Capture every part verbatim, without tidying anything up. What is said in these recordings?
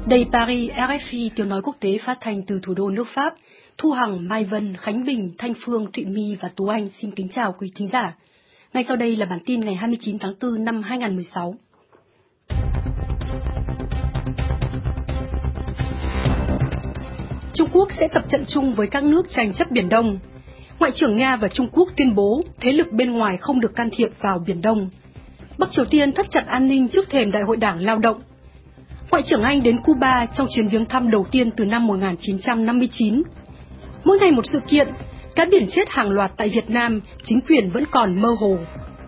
Đây Paris, rờ ép i tiếng nói quốc tế phát thanh từ thủ đô nước Pháp. Thu Hằng, Mai Vân, Khánh Bình, Thanh Phương, Thụy My và Tú Anh xin kính chào quý thính giả. Ngay sau đây là bản tin ngày hai mươi chín tháng tư năm hai nghìn không trăm mười sáu. Trung Quốc sẽ tập trận chung với các nước tranh chấp Biển Đông. Ngoại trưởng Nga và Trung Quốc tuyên bố thế lực bên ngoài không được can thiệp vào Biển Đông. Bắc Triều Tiên thắt chặt an ninh trước thềm Đại hội Đảng Lao động. Ngoại trưởng Anh đến Cuba trong chuyến viếng thăm đầu tiên từ năm một nghìn chín trăm năm mươi chín. Mỗi ngày một sự kiện, cá biển chết hàng loạt tại Việt Nam, chính quyền vẫn còn mơ hồ.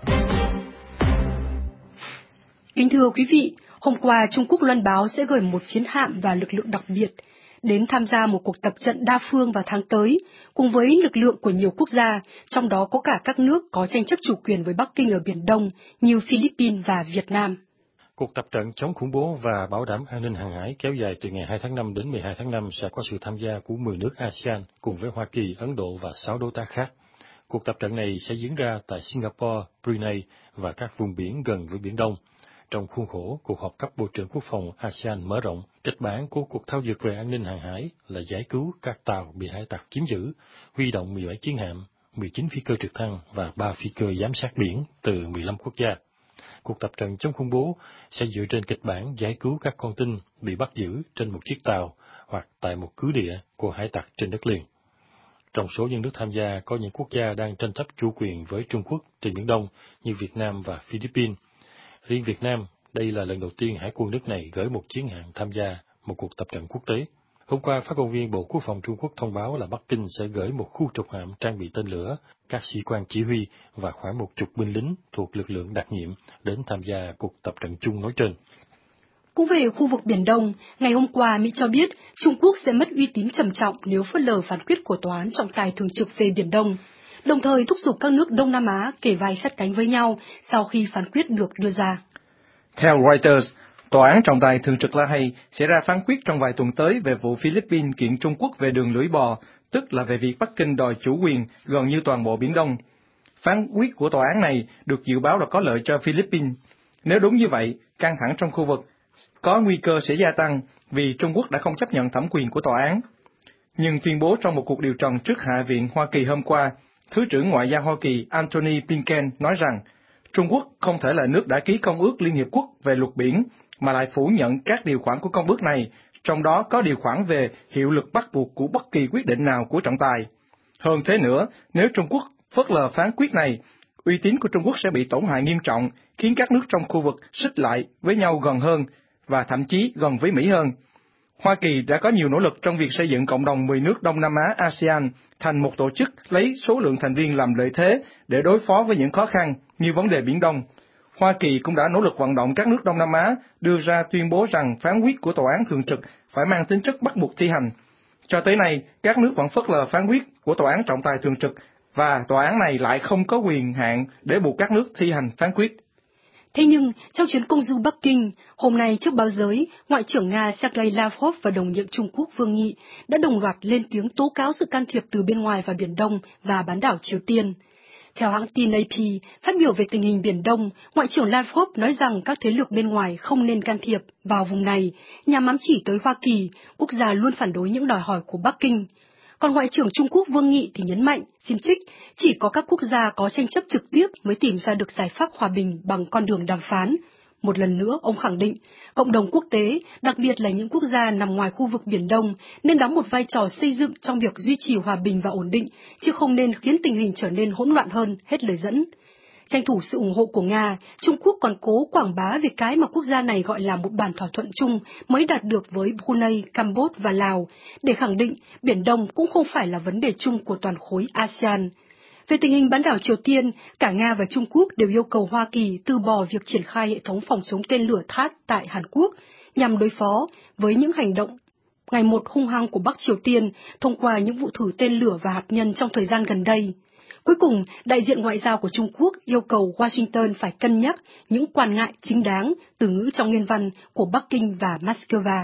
Kính thưa quý vị, hôm qua Trung Quốc loan báo sẽ gửi một chiến hạm và lực lượng đặc biệt đến tham gia một cuộc tập trận đa phương vào tháng tới, cùng với lực lượng của nhiều quốc gia, trong đó có cả các nước có tranh chấp chủ quyền với Bắc Kinh ở Biển Đông như Philippines và Việt Nam. Cuộc tập trận chống khủng bố và bảo đảm an ninh hàng hải kéo dài từ ngày hai tháng năm đến mười hai tháng năm sẽ có sự tham gia của mười nước a sê an cùng với Hoa Kỳ, Ấn Độ và sáu đối tác khác. Cuộc tập trận này sẽ diễn ra tại Singapore, Brunei và các vùng biển gần với Biển Đông. Trong khuôn khổ cuộc họp cấp Bộ trưởng Quốc phòng a sê an mở rộng, kịch bản của cuộc thao dượt về an ninh hàng hải là giải cứu các tàu bị hải tặc chiếm giữ, huy động mười bảy chiến hạm, mười chín phi cơ trực thăng và ba phi cơ giám sát biển từ mười lăm quốc gia. Cuộc tập trận chống khủng bố sẽ dựa trên kịch bản giải cứu các con tin bị bắt giữ trên một chiếc tàu hoặc tại một cứ địa của hải tặc trên đất liền. Trong số những nước tham gia có những quốc gia đang tranh chấp chủ quyền với Trung Quốc trên Biển Đông như Việt Nam và Philippines. Riêng Việt Nam, đây là lần đầu tiên hải quân nước này gửi một chiến hạm tham gia một cuộc tập trận quốc tế. Hôm qua, phát ngôn viên Bộ Quốc phòng Trung Quốc thông báo là Bắc Kinh sẽ gửi một khu trục hạm trang bị tên lửa, các sĩ quan chỉ huy và khoảng một chục binh lính thuộc lực lượng đặc nhiệm đến tham gia cuộc tập trận chung nói trên. Cũng về khu vực Biển Đông, ngày hôm qua Mỹ cho biết Trung Quốc sẽ mất uy tín trầm trọng nếu phớt lờ phán quyết của Tòa án trọng tài thường trực về Biển Đông, đồng thời thúc giục các nước Đông Nam Á kề vai sát cánh với nhau sau khi phán quyết được đưa ra. Theo Reuters, Tòa án trọng tài thường trực La Hay sẽ ra phán quyết trong vài tuần tới về vụ Philippines kiện Trung Quốc về đường lưỡi bò, tức là về việc Bắc Kinh đòi chủ quyền gần như toàn bộ Biển Đông. Phán quyết của tòa án này được dự báo là có lợi cho Philippines. Nếu đúng như vậy, căng thẳng trong khu vực có nguy cơ sẽ gia tăng vì Trung Quốc đã không chấp nhận thẩm quyền của tòa án. Nhưng tuyên bố trong một cuộc điều trần trước Hạ viện Hoa Kỳ hôm qua, Thứ trưởng Ngoại giao Hoa Kỳ Antony Blinken nói rằng Trung Quốc không thể là nước đã ký Công ước Liên Hiệp Quốc về luật biển, mà lại phủ nhận các điều khoản của công ước này, trong đó có điều khoản về hiệu lực bắt buộc của bất kỳ quyết định nào của trọng tài. Hơn thế nữa, nếu Trung Quốc phớt lờ phán quyết này, uy tín của Trung Quốc sẽ bị tổn hại nghiêm trọng, khiến các nước trong khu vực xích lại với nhau gần hơn và thậm chí gần với Mỹ hơn. Hoa Kỳ đã có nhiều nỗ lực trong việc xây dựng cộng đồng mười nước Đông Nam Á a sê an thành một tổ chức lấy số lượng thành viên làm lợi thế để đối phó với những khó khăn như vấn đề Biển Đông. Hoa Kỳ cũng đã nỗ lực vận động các nước Đông Nam Á đưa ra tuyên bố rằng phán quyết của tòa án thường trực phải mang tính chất bắt buộc thi hành. Cho tới nay, các nước vẫn phớt lờ phán quyết của tòa án trọng tài thường trực và tòa án này lại không có quyền hạn để buộc các nước thi hành phán quyết. Thế nhưng, trong chuyến công du Bắc Kinh, hôm nay trước báo giới, Ngoại trưởng Nga Sergei Lavrov và đồng nhiệm Trung Quốc Vương Nghị đã đồng loạt lên tiếng tố cáo sự can thiệp từ bên ngoài vào Biển Đông và bán đảo Triều Tiên. Theo hãng tin a pê, phát biểu về tình hình Biển Đông, Ngoại trưởng Lavrov nói rằng các thế lực bên ngoài không nên can thiệp vào vùng này, nhằm ám chỉ tới Hoa Kỳ, quốc gia luôn phản đối những đòi hỏi của Bắc Kinh. Còn Ngoại trưởng Trung Quốc Vương Nghị thì nhấn mạnh, xin trích, chỉ có các quốc gia có tranh chấp trực tiếp mới tìm ra được giải pháp hòa bình bằng con đường đàm phán. Một lần nữa, ông khẳng định, cộng đồng quốc tế, đặc biệt là những quốc gia nằm ngoài khu vực Biển Đông, nên đóng một vai trò xây dựng trong việc duy trì hòa bình và ổn định, chứ không nên khiến tình hình trở nên hỗn loạn hơn, hết lời dẫn. Tranh thủ sự ủng hộ của Nga, Trung Quốc còn cố quảng bá về cái mà quốc gia này gọi là một bản thỏa thuận chung mới đạt được với Brunei, Campuchia và Lào, để khẳng định Biển Đông cũng không phải là vấn đề chung của toàn khối a sê an. Về tình hình bán đảo Triều Tiên, cả Nga và Trung Quốc đều yêu cầu Hoa Kỳ từ bỏ việc triển khai hệ thống phòng chống tên lửa thát tại Hàn Quốc nhằm đối phó với những hành động ngày một hung hăng của Bắc Triều Tiên thông qua những vụ thử tên lửa và hạt nhân trong thời gian gần đây. Cuối cùng, đại diện ngoại giao của Trung Quốc yêu cầu Washington phải cân nhắc những quan ngại chính đáng, từ ngữ trong nguyên văn của Bắc Kinh và Moscow.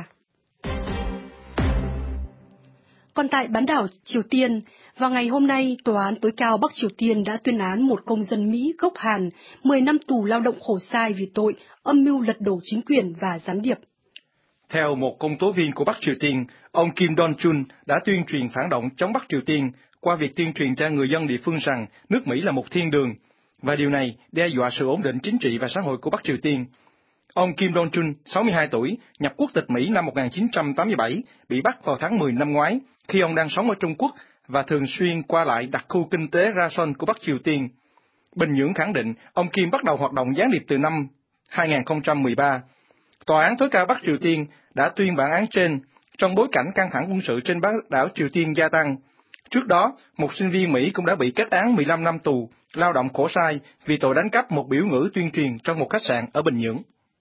Còn tại bán đảo Triều Tiên, vào ngày hôm nay, Tòa án tối cao Bắc Triều Tiên đã tuyên án một công dân Mỹ gốc Hàn mười năm tù lao động khổ sai vì tội âm mưu lật đổ chính quyền và gián điệp. Theo một công tố viên của Bắc Triều Tiên, ông Kim Dong-chun đã tuyên truyền phản động chống Bắc Triều Tiên qua việc tuyên truyền cho người dân địa phương rằng nước Mỹ là một thiên đường, và điều này đe dọa sự ổn định chính trị và xã hội của Bắc Triều Tiên. Ông Kim Dong-chun, sáu mươi hai tuổi, nhập quốc tịch Mỹ năm một nghìn chín trăm tám mươi bảy, bị bắt vào tháng mười năm ngoái khi ông đang sống ở Trung Quốc và thường xuyên qua lại đặc khu kinh tế Rason của Bắc Triều Tiên. Bình Nhưỡng khẳng định ông Kim bắt đầu hoạt động gián điệp từ năm hai nghìn không trăm mười ba. Tòa án tối cao Bắc Triều Tiên đã tuyên bản án trên trong bối cảnh căng thẳng quân sự trên bán đảo Triều Tiên gia tăng. Trước đó, một sinh viên Mỹ cũng đã bị kết án mười lăm năm tù, lao động khổ sai vì tội đánh cắp một biểu ngữ tuyên truyền trong một khách sạn ở Bình Nhưỡng.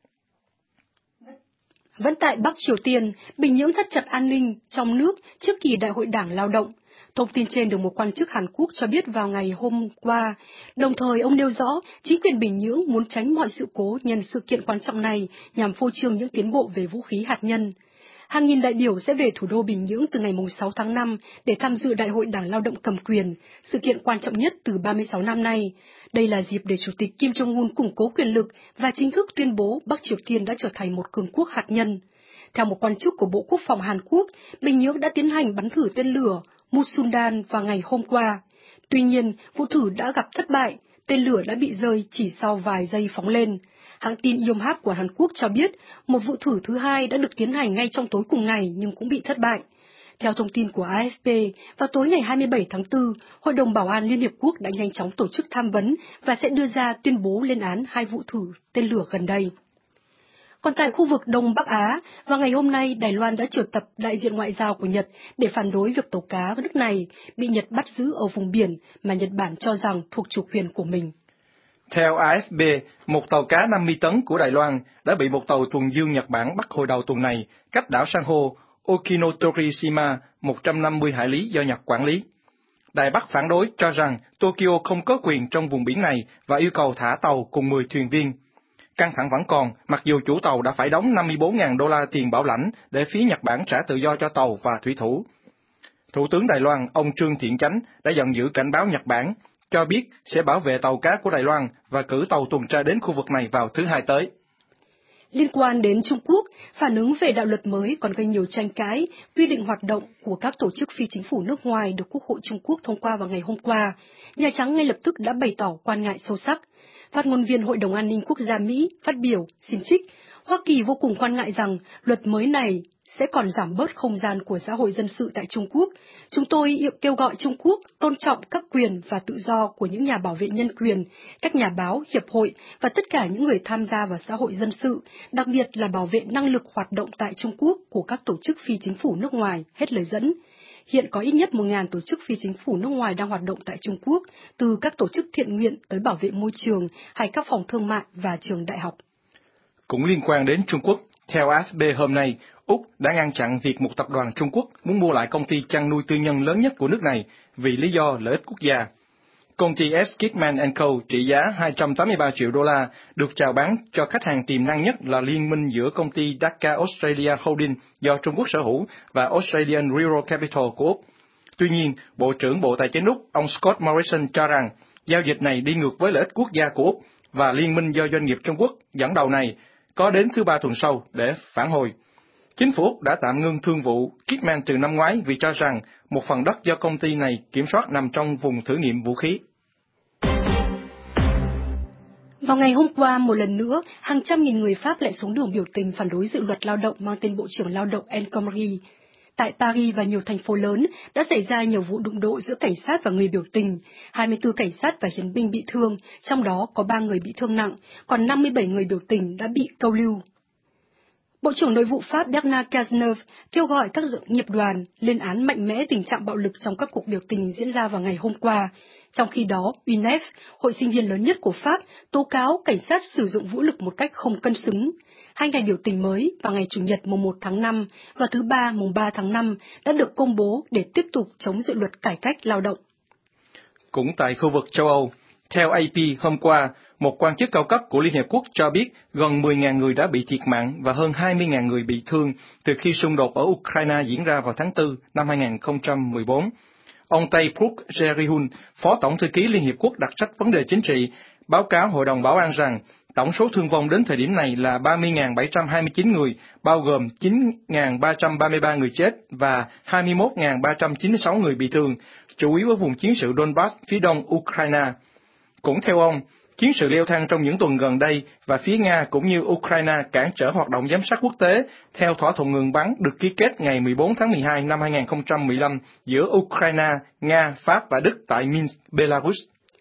Vẫn tại Bắc Triều Tiên, Bình Nhưỡng thắt chặt an ninh trong nước trước kỳ đại hội đảng lao động. Thông tin trên được một quan chức Hàn Quốc cho biết vào ngày hôm qua. Đồng thời, ông nêu rõ chính quyền Bình Nhưỡng muốn tránh mọi sự cố nhân sự kiện quan trọng này nhằm phô trương những tiến bộ về vũ khí hạt nhân. Hàng nghìn đại biểu sẽ về thủ đô Bình Nhưỡng từ ngày sáu tháng năm để tham dự Đại hội Đảng Lao động cầm quyền, sự kiện quan trọng nhất từ ba mươi sáu năm nay. Đây là dịp để Chủ tịch Kim Jong-un củng cố quyền lực và chính thức tuyên bố Bắc Triều Tiên đã trở thành một cường quốc hạt nhân. Theo một quan chức của Bộ Quốc phòng Hàn Quốc, Bình Nhưỡng đã tiến hành bắn thử tên lửa Musundan vào ngày hôm qua. Tuy nhiên, vụ thử đã gặp thất bại, tên lửa đã bị rơi chỉ sau vài giây phóng lên. Hãng tin Yonhap của Hàn Quốc cho biết, một vụ thử thứ hai đã được tiến hành ngay trong tối cùng ngày nhưng cũng bị thất bại. Theo thông tin của a ép pê, vào tối ngày hai mươi bảy tháng tư, Hội đồng Bảo an Liên Hiệp Quốc đã nhanh chóng tổ chức tham vấn và sẽ đưa ra tuyên bố lên án hai vụ thử tên lửa gần đây. Còn tại khu vực Đông Bắc Á, vào ngày hôm nay, Đài Loan đã triệu tập đại diện ngoại giao của Nhật để phản đối việc tàu cá của nước này bị Nhật bắt giữ ở vùng biển mà Nhật Bản cho rằng thuộc chủ quyền của mình. Theo a ép pê, một tàu cá năm mươi tấn của Đài Loan đã bị một tàu tuần dương Nhật Bản bắt hồi đầu tuần này, cách đảo san hô Okinotorishima một trăm năm mươi hải lý do Nhật quản lý. Đài Bắc phản đối cho rằng Tokyo không có quyền trong vùng biển này và yêu cầu thả tàu cùng mười thuyền viên. Căng thẳng vẫn còn, mặc dù chủ tàu đã phải đóng năm mươi bốn nghìn đô la tiền bảo lãnh để phía Nhật Bản trả tự do cho tàu và thủy thủ. Thủ tướng Đài Loan, ông Trương Thiện Chánh, đã giận dữ cảnh báo Nhật Bản, cho biết sẽ bảo vệ tàu cá của Đài Loan và cử tàu tuần tra đến khu vực này vào thứ Hai tới. Liên quan đến Trung Quốc, phản ứng về đạo luật mới còn gây nhiều tranh cãi, quy định hoạt động của các tổ chức phi chính phủ nước ngoài được Quốc hội Trung Quốc thông qua vào ngày hôm qua. Nhà Trắng ngay lập tức đã bày tỏ quan ngại sâu sắc. Phát ngôn viên Hội đồng An ninh Quốc gia Mỹ phát biểu, xin trích, Hoa Kỳ vô cùng quan ngại rằng luật mới này sẽ còn giảm bớt không gian của xã hội dân sự tại Trung Quốc. Chúng tôi kêu gọi Trung Quốc tôn trọng các quyền và tự do của những nhà bảo vệ nhân quyền, các nhà báo, hiệp hội và tất cả những người tham gia vào xã hội dân sự, đặc biệt là bảo vệ năng lực hoạt động tại Trung Quốc của các tổ chức phi chính phủ nước ngoài, hết lời dẫn. Hiện có ít nhất một nghìn tổ chức phi chính phủ nước ngoài đang hoạt động tại Trung Quốc, từ các tổ chức thiện nguyện tới bảo vệ môi trường hay các phòng thương mại và trường đại học. Cũng liên quan đến Trung Quốc, theo a ép pê hôm nay, Úc đã ngăn chặn việc một tập đoàn Trung Quốc muốn mua lại công ty chăn nuôi tư nhân lớn nhất của nước này vì lý do lợi ích quốc gia. Công ty S. Kidman and Co. trị giá hai trăm tám mươi ba triệu đô la được chào bán cho khách hàng tiềm năng nhất là liên minh giữa công ty Dhaka Australia Holding do Trung Quốc sở hữu và Australian Rural Capital của Úc. Tuy nhiên, Bộ trưởng Bộ Tài chính Úc, ông Scott Morrison cho rằng giao dịch này đi ngược với lợi ích quốc gia của Úc và liên minh do doanh nghiệp Trung Quốc dẫn đầu này có đến thứ ba tuần sau để phản hồi. Chính phủ Úc đã tạm ngưng thương vụ Kidman từ năm ngoái vì cho rằng một phần đất do công ty này kiểm soát nằm trong vùng thử nghiệm vũ khí. Vào ngày hôm qua, một lần nữa, hàng trăm nghìn người Pháp lại xuống đường biểu tình phản đối dự luật lao động mang tên Bộ trưởng Lao động El Khomri. Tại Paris và nhiều thành phố lớn đã xảy ra nhiều vụ đụng độ giữa cảnh sát và người biểu tình. hai mươi tư cảnh sát và hiến binh bị thương, trong đó có ba người bị thương nặng, còn năm mươi bảy người biểu tình đã bị câu lưu. Bộ trưởng Nội vụ Pháp Bernard Cazeneuve kêu gọi các nghiệp đoàn lên án mạnh mẽ tình trạng bạo lực trong các cuộc biểu tình diễn ra vào ngày hôm qua. Trong khi đó, u en e ph, hội sinh viên lớn nhất của Pháp, tố cáo cảnh sát sử dụng vũ lực một cách không cân xứng. Hai ngày biểu tình mới vào ngày Chủ nhật mùng một tháng năm và thứ Ba mùng ba tháng năm đã được công bố để tiếp tục chống dự luật cải cách lao động. Cũng tại khu vực châu Âu, theo a pê hôm qua, một quan chức cao cấp của Liên Hiệp Quốc cho biết gần mười nghìn người đã bị thiệt mạng và hơn hai mươi nghìn người bị thương từ khi xung đột ở Ukraine diễn ra vào tháng tư năm hai nghìn không trăm mười bốn. Ông Tayfruk Jerihun, Phó Tổng thư ký Liên Hiệp Quốc đặc trách vấn đề chính trị, báo cáo Hội đồng Bảo an rằng Tổng số thương vong đến thời điểm này là ba mươi nghìn bảy trăm hai mươi chín người, bao gồm chín nghìn ba trăm ba mươi ba người chết và hai mươi mốt nghìn ba trăm chín mươi sáu người bị thương, chủ yếu ở vùng chiến sự Donbass phía đông Ukraine. Cũng theo ông, chiến sự leo thang trong những tuần gần đây và phía Nga cũng như Ukraine cản trở hoạt động giám sát quốc tế theo thỏa thuận ngừng bắn được ký kết ngày mười bốn tháng mười hai năm hai nghìn không trăm mười lăm giữa Ukraine, Nga, Pháp và Đức tại Minsk, Belarus.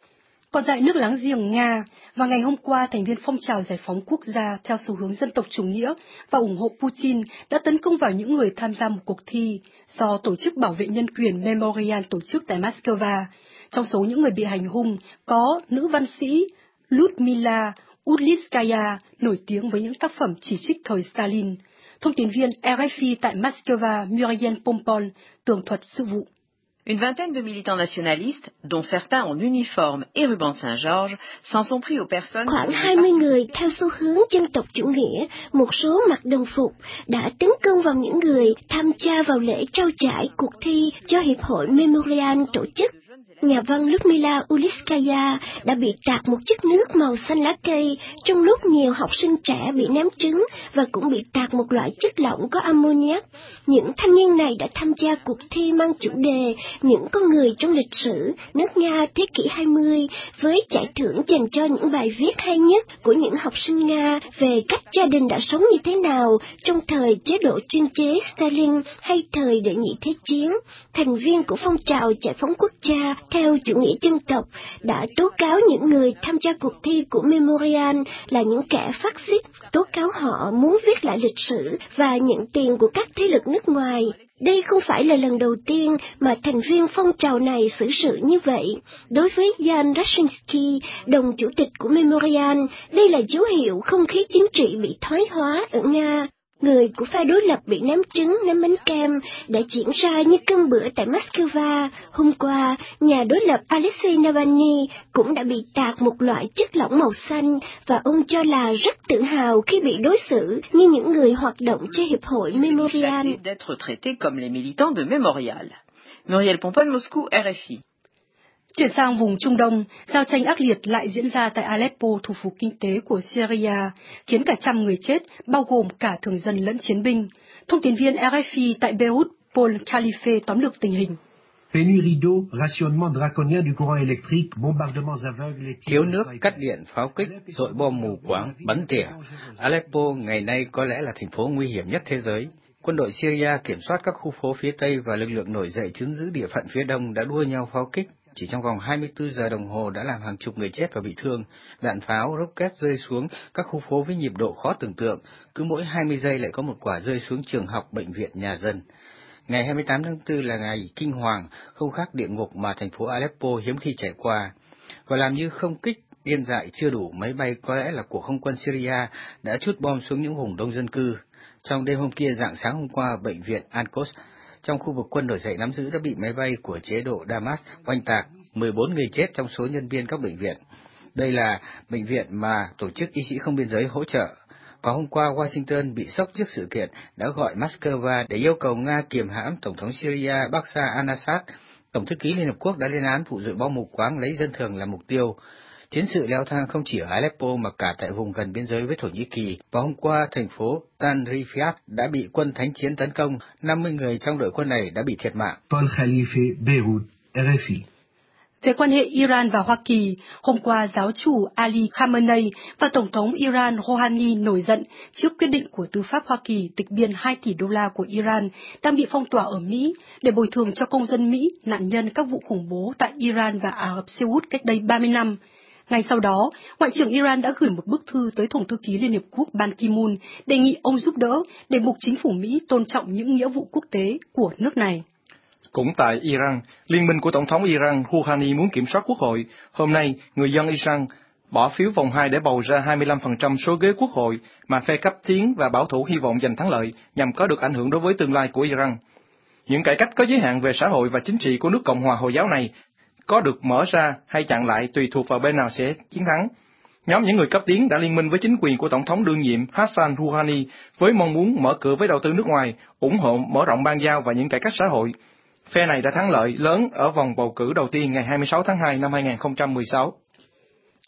Còn tại nước láng giềng Nga, vào ngày hôm qua, thành viên phong trào giải phóng quốc gia theo xu hướng dân tộc chủ nghĩa và ủng hộ Putin đã tấn công vào những người tham gia một cuộc thi do Tổ chức Bảo vệ Nhân quyền Memorial tổ chức tại Moscow. Trong số những người bị hành hung có nữ văn sĩ Lyudmila Ulitskaya, nổi tiếng với những tác phẩm chỉ trích thời Stalin. Thông tin viên R F I tại Moscow Muriel Pompon tường thuật sự vụ. Une vingtaine de militants nationalistes, dont certains en uniforme et ruban Saint-Georges, s'en sont pris aux personnes... Khoảng hai mươi người theo xu hướng dân tộc chủ nghĩa, một số mặc đồng phục, đã tấn công vào những người tham gia vào lễ trao giải cuộc thi do Hiệp hội Memorial tổ chức. Nhà văn Lyudmila Ulitskaya đã bị tạt một chất nước màu xanh lá cây trong lúc nhiều học sinh trẻ bị ném trứng và cũng bị tạt một loại chất lỏng có ammoniac. Những thanh niên này đã tham gia cuộc thi mang chủ đề Những con người trong lịch sử nước Nga thế kỷ hai mươi, với giải thưởng dành cho những bài viết hay nhất của những học sinh Nga về cách gia đình đã sống như thế nào trong thời chế độ chuyên chế Stalin hay thời đệ nhị thế chiến. Thành viên của phong trào giải phóng quốc gia theo chủ nghĩa dân tộc đã tố cáo những người tham gia cuộc thi của Memorial là những kẻ phát xít, tố cáo họ muốn viết lại lịch sử và nhận tiền của các thế lực nước ngoài. Đây không phải là lần đầu tiên mà thành viên phong trào này xử sự như vậy. Đối với Jan Rashinsky, đồng chủ tịch của Memorial, đây là dấu hiệu không khí chính trị bị thoái hóa ở Nga. Người của phe đối lập bị ném trứng, ném bánh kem đã diễn ra như cơm bữa tại Moscow. Hôm qua, nhà đối lập Alexei Navalny cũng đã bị tạt một loại chất lỏng màu xanh và ông cho là rất tự hào khi bị đối xử như những người hoạt động cho Hiệp hội Memorial. D'être traités comme les militants de Memorial. Muriel Pompon, Moscou, R F I. Chuyển sang vùng Trung Đông, giao tranh ác liệt lại diễn ra tại Aleppo, thủ phủ kinh tế của Syria, khiến cả trăm người chết, bao gồm cả thường dân lẫn chiến binh. Thông tin viên R F I tại Beirut, Paul Khalife tóm lược tình hình. Pénurie d'eau, rationnement draconien du courant électrique, bombardements aveugles... Thiếu nước, cắt điện, pháo kích, dội bom mù quáng, bắn tỉa. Aleppo ngày nay có lẽ là thành phố nguy hiểm nhất thế giới. Quân đội Syria kiểm soát các khu phố phía Tây và lực lượng nổi dậy chiếm giữ địa phận phía Đông đã đua nhau pháo kích. Chỉ trong vòng hai mươi tư giờ đồng hồ đã làm hàng chục người chết và bị thương. Đạn pháo, rocket rơi xuống các khu phố với nhịp độ khó tưởng tượng. Cứ mỗi hai mươi giây lại có một quả rơi xuống trường học, bệnh viện, nhà dân. Ngày hai mươi tám tháng tư là ngày kinh hoàng, không khác địa ngục mà thành phố Aleppo hiếm khi trải qua. Và làm như không kích, điên dại chưa đủ, máy bay có lẽ là của không quân Syria đã trút bom xuống những vùng đông dân cư. Trong đêm hôm kia, rạng sáng hôm qua, bệnh viện Al-Quds trong khu vực quân nổi dậy nắm giữ đã bị máy bay của chế độ Damas oanh tạc, mười bốn người chết trong số nhân viên các bệnh viện. Đây là bệnh viện mà Tổ chức Y sĩ Không Biên Giới hỗ trợ. Và hôm qua, Washington bị sốc trước sự kiện đã gọi Moscow để yêu cầu Nga kiềm hãm Tổng thống Syria Bashar al-Assad. Tổng thư ký Liên Hợp Quốc đã lên án vụ dội bom mù quáng lấy dân thường làm mục tiêu. Chiến sự leo thang không chỉ ở Aleppo mà cả tại vùng gần biên giới với Thổ Nhĩ Kỳ. Và hôm qua, thành phố Tanrifiat đã bị quân thánh chiến tấn công, năm mươi người trong đội quân này đã bị thiệt mạng. Paul Khalife, Beirut, R F I. Về quan hệ Iran và Hoa Kỳ, hôm qua giáo chủ Ali Khamenei và Tổng thống Iran Rouhani nổi giận trước quyết định của tư pháp Hoa Kỳ tịch biên hai tỷ đô la của Iran đang bị phong tỏa ở Mỹ để bồi thường cho công dân Mỹ nạn nhân các vụ khủng bố tại Iran và Ả Rập Xê Út cách đây ba mươi năm. Ngay sau đó, Ngoại trưởng Iran đã gửi một bức thư tới Tổng thư ký Liên Hiệp Quốc Ban Ki-moon đề nghị ông giúp đỡ để buộc chính phủ Mỹ tôn trọng những nghĩa vụ quốc tế của nước này. Cũng tại Iran, Liên minh của Tổng thống Iran Rouhani muốn kiểm soát quốc hội. Hôm nay, người dân Iran bỏ phiếu vòng hai để bầu ra hai mươi lăm phần trăm số ghế quốc hội mà phe cấp tiến và bảo thủ hy vọng giành thắng lợi nhằm có được ảnh hưởng đối với tương lai của Iran. Những cải cách có giới hạn về xã hội và chính trị của nước Cộng hòa Hồi giáo này có được mở ra hay chặn lại tùy thuộc vào bên nào sẽ chiến thắng. Nhóm những người cấp tiến đã liên minh với chính quyền của Tổng thống đương nhiệm Hassan Rouhani với mong muốn mở cửa với đầu tư nước ngoài, ủng hộ mở rộng ban giao và những cải cách xã hội. Phe này đã thắng lợi lớn ở vòng bầu cử đầu tiên ngày hai mươi sáu tháng hai năm hai nghìn không trăm mười sáu.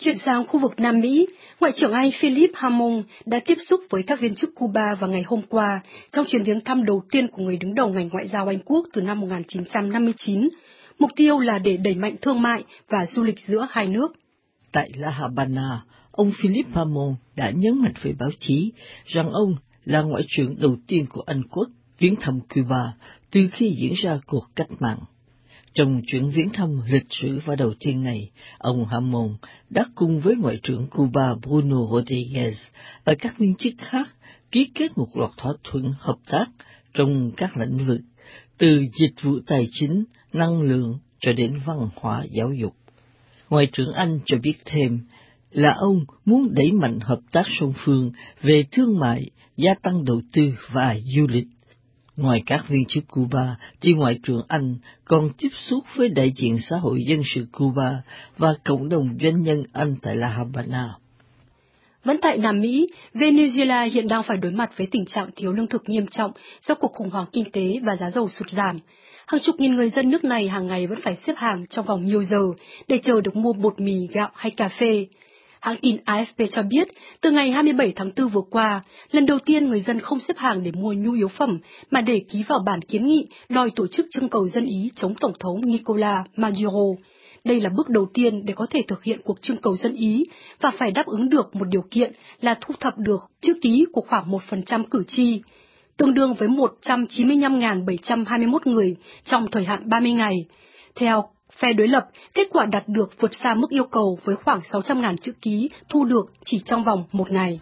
Chuyển sang khu vực Nam Mỹ, Ngoại trưởng Anh Philip Hammond đã tiếp xúc với các viên chức Cuba vào ngày hôm qua trong chuyến viếng thăm đầu tiên của người đứng đầu ngành ngoại giao Anh Quốc từ năm một nghìn chín trăm năm mươi chín. Mục tiêu là để đẩy mạnh thương mại và du lịch giữa hai nước. Tại La Habana, ông Philip Hammond đã nhấn mạnh với báo chí rằng ông là ngoại trưởng đầu tiên của Anh Quốc viếng thăm Cuba từ khi diễn ra cuộc cách mạng. Trong chuyến viếng thăm lịch sử vào đầu tiên này, ông Hammond đã cùng với Ngoại trưởng Cuba Bruno Rodriguez và các viên chức khác ký kết một loạt thỏa thuận hợp tác trong các lĩnh vực, từ dịch vụ tài chính, năng lượng cho đến văn hóa giáo dục. Ngoại trưởng Anh cho biết thêm là ông muốn đẩy mạnh hợp tác song phương về thương mại, gia tăng đầu tư và du lịch. Ngoài các viên chức Cuba, thì Ngoại trưởng Anh còn tiếp xúc với đại diện xã hội dân sự Cuba và cộng đồng doanh nhân Anh tại La Habana. Vẫn tại Nam Mỹ, Venezuela hiện đang phải đối mặt với tình trạng thiếu lương thực nghiêm trọng do cuộc khủng hoảng kinh tế và giá dầu sụt giảm. Hàng chục nghìn người dân nước này hàng ngày vẫn phải xếp hàng trong vòng nhiều giờ để chờ được mua bột mì, gạo hay cà phê. Hãng tin A F P cho biết, từ ngày hai mươi bảy tháng tư vừa qua, lần đầu tiên người dân không xếp hàng để mua nhu yếu phẩm, mà để ký vào bản kiến nghị đòi tổ chức trưng cầu dân Ý chống Tổng thống Nicolás Maduro. Đây là bước đầu tiên để có thể thực hiện cuộc trưng cầu dân Ý và phải đáp ứng được một điều kiện là thu thập được chữ ký của khoảng một phần trăm cử tri, tương đương với một trăm chín mươi lăm nghìn bảy trăm hai mươi mốt người trong thời hạn ba mươi ngày. Theo phe đối lập, kết quả đạt được vượt xa mức yêu cầu với khoảng sáu trăm nghìn chữ ký thu được chỉ trong vòng một ngày.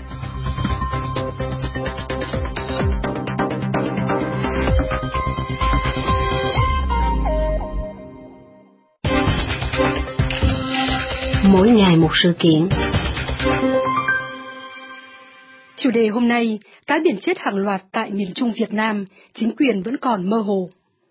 Mỗi ngày một sự kiện. Chủ đề hôm nay, cá biển chết hàng loạt tại miền Trung Việt Nam, chính quyền vẫn còn mơ hồ.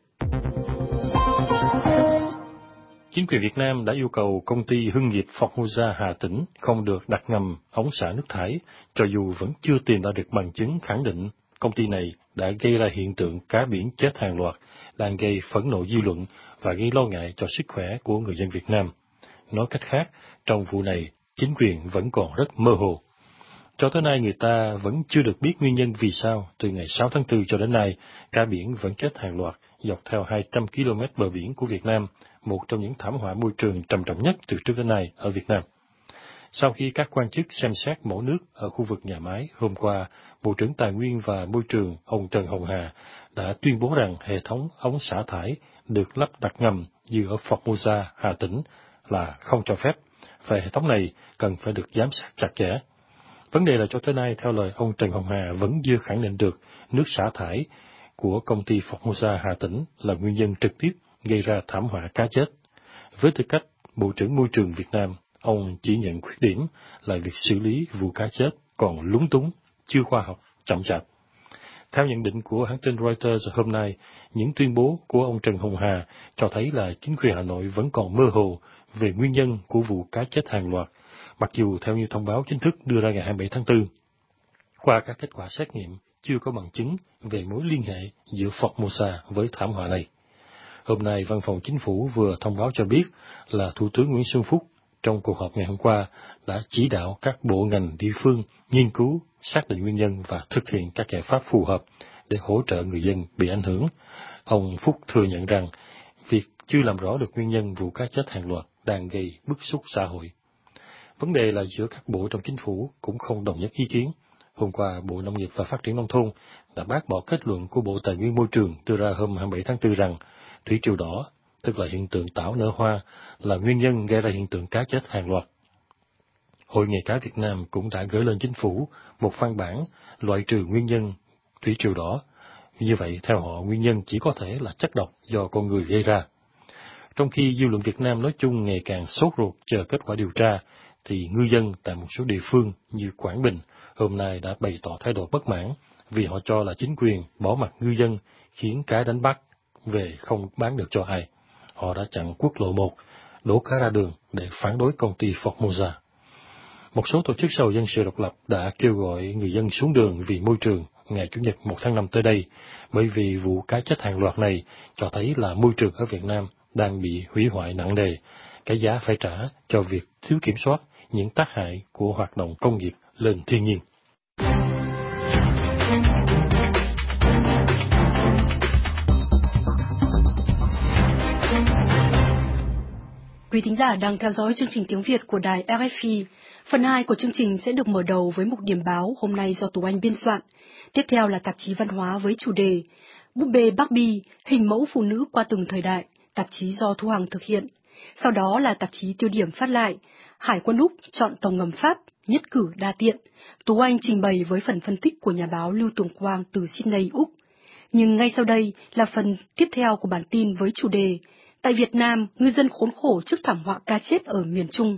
Chính quyền Việt Nam đã yêu cầu công ty Hưng nghiệp Formosa Hà Tĩnh không được đặt ngầm ống xả nước thải, cho dù vẫn chưa tìm ra được bằng chứng khẳng định công ty này đã gây ra hiện tượng cá biển chết hàng loạt, đang gây phẫn nộ dư luận và gây lo ngại cho sức khỏe của người dân Việt Nam. Nói cách khác, trong vụ này, chính quyền vẫn còn rất mơ hồ. Cho tới nay người ta vẫn chưa được biết nguyên nhân vì sao từ ngày sáu tháng tư cho đến nay, cá biển vẫn chết hàng loạt dọc theo hai trăm ki lô mét bờ biển của Việt Nam, một trong những thảm họa môi trường trầm trọng nhất từ trước đến nay ở Việt Nam. Sau khi các quan chức xem xét mẫu nước ở khu vực nhà máy, hôm qua, Bộ trưởng Tài nguyên và Môi trường ông Trần Hồng Hà đã tuyên bố rằng hệ thống ống xả thải được lắp đặt ngầm như ở Formosa, Hà Tĩnh là không cho phép, và hệ thống này cần phải được giám sát chặt chẽ. Vấn đề là cho tới nay, theo lời ông Trần Hồng Hà, vẫn chưa khẳng định được nước xả thải của công ty Formosa Hà Tĩnh là nguyên nhân trực tiếp gây ra thảm họa cá chết. Với tư cách Bộ trưởng Môi trường Việt Nam, ông chỉ nhận khuyết điểm là việc xử lý vụ cá chết còn lúng túng, chưa khoa học, chậm chạp. Theo nhận định của hãng tin Reuters hôm nay, những tuyên bố của ông Trần Hồng Hà cho thấy là chính quyền Hà Nội vẫn còn mơ hồ về nguyên nhân của vụ cá chết hàng loạt, mặc dù theo như thông báo chính thức đưa ra ngày hai mươi bảy tháng tư. Qua các kết quả xét nghiệm, chưa có bằng chứng về mối liên hệ giữa Formosa với thảm họa này. Hôm nay, Văn phòng Chính phủ vừa thông báo cho biết là Thủ tướng Nguyễn Xuân Phúc trong cuộc họp ngày hôm qua đã chỉ đạo các bộ ngành địa phương nghiên cứu, xác định nguyên nhân và thực hiện các giải pháp phù hợp để hỗ trợ người dân bị ảnh hưởng. Ông Phúc thừa nhận rằng việc chưa làm rõ được nguyên nhân vụ cá chết hàng loạt đang gây bức xúc xã hội. Vấn đề là giữa các bộ trong chính phủ cũng không đồng nhất ý kiến. Hôm qua, Bộ Nông nghiệp và Phát triển Nông thôn đã bác bỏ kết luận của Bộ Tài nguyên Môi trường đưa ra hôm hai mươi bảy tháng tư rằng thủy triều đỏ, tức là hiện tượng tảo nở hoa, là nguyên nhân gây ra hiện tượng cá chết hàng loạt. Hội Nghề cá Việt Nam cũng đã gửi lên chính phủ một văn bản loại trừ nguyên nhân thủy triều đỏ. Như vậy, theo họ, nguyên nhân chỉ có thể là chất độc do con người gây ra. Trong khi dư luận Việt Nam nói chung ngày càng sốt ruột chờ kết quả điều tra, thì ngư dân tại một số địa phương như Quảng Bình hôm nay đã bày tỏ thái độ bất mãn vì họ cho là chính quyền bỏ mặc ngư dân khiến cá đánh bắt về không bán được cho ai. Họ đã chặn quốc lộ một, đổ cá ra đường để phản đối công ty Formosa. Một số tổ chức xã hội dân sự độc lập đã kêu gọi người dân xuống đường vì môi trường ngày Chủ nhật một tháng năm tới đây, bởi vì vụ cá chết hàng loạt này cho thấy là môi trường ở Việt Nam đang bị hủy hoại nặng nề, cái giá phải trả cho việc thiếu kiểm soát những tác hại của hoạt động công nghiệp lên thiên nhiên. Quý thính giả đang theo dõi chương trình tiếng Việt của đài rờ ép i. Phần hai của chương trình sẽ được mở đầu với mục điểm báo hôm nay do Tú Anh biên soạn. Tiếp theo là tạp chí văn hóa với chủ đề Búp bê Barbie, hình mẫu phụ nữ qua từng thời đại, tạp chí do Thu Hằng thực hiện. Sau đó là tạp chí tiêu điểm phát lại, Hải quân Úc chọn tàu ngầm Pháp, nhất cử đa tiện. Tú Anh trình bày với phần phân tích của nhà báo Lưu Tường Quang từ Sydney, Úc. Nhưng ngay sau đây là phần tiếp theo của bản tin với chủ đề Tại Việt Nam, ngư dân khốn khổ trước thảm họa cá chết ở miền Trung.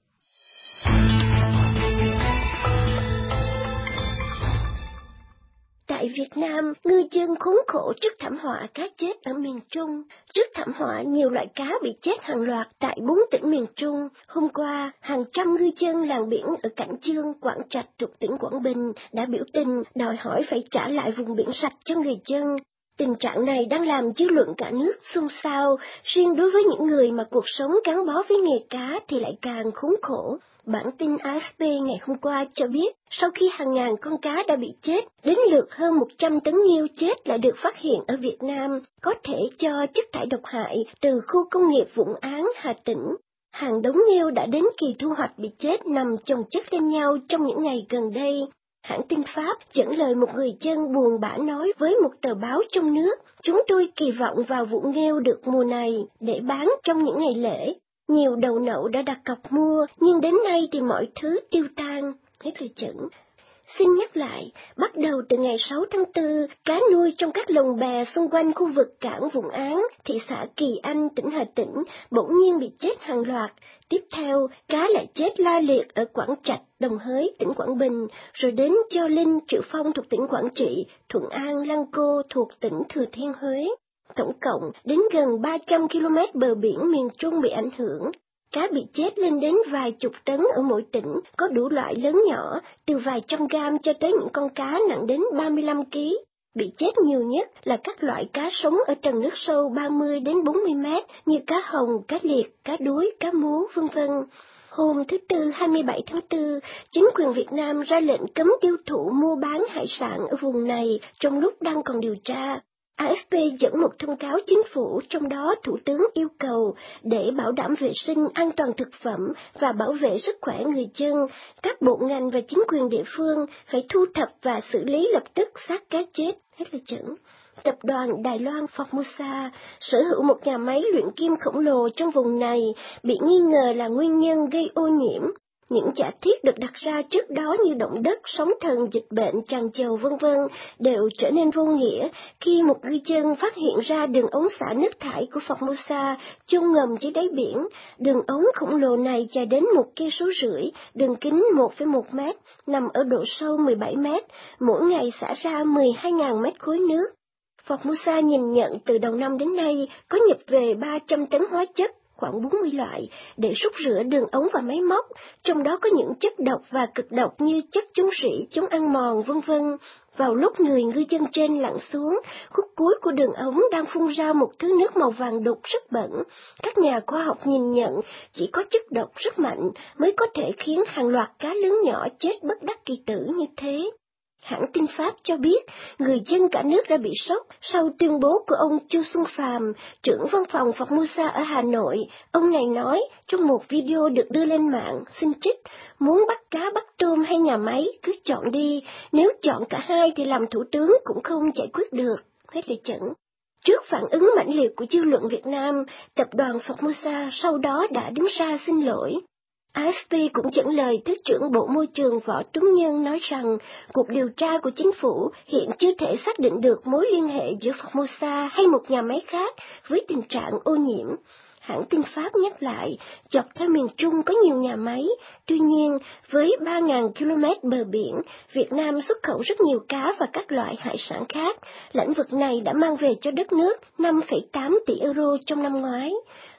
Tại Việt Nam, ngư dân khốn khổ trước thảm họa cá chết ở miền Trung. Trước thảm họa nhiều loại cá bị chết hàng loạt tại bốn tỉnh miền Trung, hôm qua, hàng trăm ngư dân làng biển ở Cảnh Dương, Quảng Trạch thuộc tỉnh Quảng Bình đã biểu tình đòi hỏi phải trả lại vùng biển sạch cho người dân. Tình trạng này đang làm dư luận cả nước xôn xao, riêng đối với những người mà cuộc sống gắn bó với nghề cá thì lại càng khốn khổ. Bản tin a ép pê ngày hôm qua cho biết, sau khi hàng ngàn con cá đã bị chết, đến lượt hơn một trăm tấn nghêu chết lại được phát hiện ở Việt Nam, có thể cho chất thải độc hại từ khu công nghiệp Vũng Áng, Hà Tĩnh. Hàng đống nghêu đã đến kỳ thu hoạch bị chết nằm chồng chất lên nhau trong những ngày gần đây. Hãng tin Pháp dẫn lời một người dân buồn bã nói với một tờ báo trong nước, chúng tôi kỳ vọng vào vụ nghêu được mùa này để bán trong những ngày lễ. Nhiều đầu nậu đã đặt cọc mua, nhưng đến nay thì mọi thứ tiêu tan. Hết lời chẩn. Xin nhắc lại, bắt đầu từ ngày sáu tháng tư, cá nuôi trong các lồng bè xung quanh khu vực cảng Vũng Áng, thị xã Kỳ Anh, tỉnh Hà Tĩnh, bỗng nhiên bị chết hàng loạt. Tiếp theo, cá lại chết la liệt ở Quảng Trạch, Đồng Hới, tỉnh Quảng Bình, rồi đến Gio Linh, Triệu Phong thuộc tỉnh Quảng Trị, Thuận An, Lăng Cô thuộc tỉnh Thừa Thiên Huế. Tổng cộng, đến gần ba trăm ki lô mét bờ biển miền Trung bị ảnh hưởng. Cá bị chết lên đến vài chục tấn ở mỗi tỉnh, có đủ loại lớn nhỏ, từ vài trăm gram cho tới những con cá nặng đến ba mươi lăm ki lô gam. Bị chết nhiều nhất là các loại cá sống ở trần nước sâu ba mươi đến bốn mươi mét như cá hồng, cá liệt, cá đuối, cá mú, vân vân. Hôm thứ Tư hai mươi bảy tháng tư, chính quyền Việt Nam ra lệnh cấm tiêu thụ mua bán hải sản ở vùng này trong lúc đang còn điều tra. a ép pê dẫn một thông cáo chính phủ, trong đó Thủ tướng yêu cầu để bảo đảm vệ sinh an toàn thực phẩm và bảo vệ sức khỏe người dân, các bộ ngành và chính quyền địa phương phải thu thập và xử lý lập tức xác cá chết. Hết lời chẩn. Tập đoàn Đài Loan Formosa, sở hữu một nhà máy luyện kim khổng lồ trong vùng này, bị nghi ngờ là nguyên nhân gây ô nhiễm. Những giả thiết được đặt ra trước đó như động đất, sóng thần, dịch bệnh, tràn dầu vân vân đều trở nên vô nghĩa khi một ngư dân phát hiện ra đường ống xả nước thải của Formosa chôn ngầm dưới đáy biển. Đường ống khổng lồ này dài đến một cây số rưỡi, đường kính một phẩy một mét, nằm ở độ sâu mười bảy mét, mỗi ngày xả ra mười hai nghìn mét khối nước. Formosa nhìn nhận từ đầu năm đến nay có nhập về ba trăm tấn hóa chất, khoảng bốn mươi loại, để súc rửa đường ống và máy móc, trong đó có những chất độc và cực độc như chất chống rỉ, chống ăn mòn, vân vân. Vào lúc người ngư dân trên lặn xuống, khúc cuối của đường ống đang phun ra một thứ nước màu vàng đục rất bẩn. Các nhà khoa học nhìn nhận chỉ có chất độc rất mạnh mới có thể khiến hàng loạt cá lớn nhỏ chết bất đắc kỳ tử như thế. Hãng tin Pháp cho biết, người dân cả nước đã bị sốc sau tuyên bố của ông Chu Xuân Phàm, trưởng văn phòng Formosa ở Hà Nội. Ông này nói trong một video được đưa lên mạng, xin trích, muốn bắt cá bắt tôm hay nhà máy, cứ chọn đi, nếu chọn cả hai thì làm thủ tướng cũng không giải quyết được. Hết lời chẩn. Trước phản ứng mãnh liệt của dư luận Việt Nam, tập đoàn Formosa sau đó đã đứng ra xin lỗi. a ép pê cũng dẫn lời Thứ trưởng Bộ Môi trường Võ Tuấn Nhân nói rằng cuộc điều tra của chính phủ hiện chưa thể xác định được mối liên hệ giữa Formosa hay một nhà máy khác với tình trạng ô nhiễm. Hãng tin Pháp nhắc lại, dọc theo miền Trung có nhiều nhà máy, tuy nhiên với ba nghìn ki lô mét bờ biển, Việt Nam xuất khẩu rất nhiều cá và các loại hải sản khác. Lĩnh vực này đã mang về cho đất nước năm phẩy tám tỷ euro trong năm ngoái.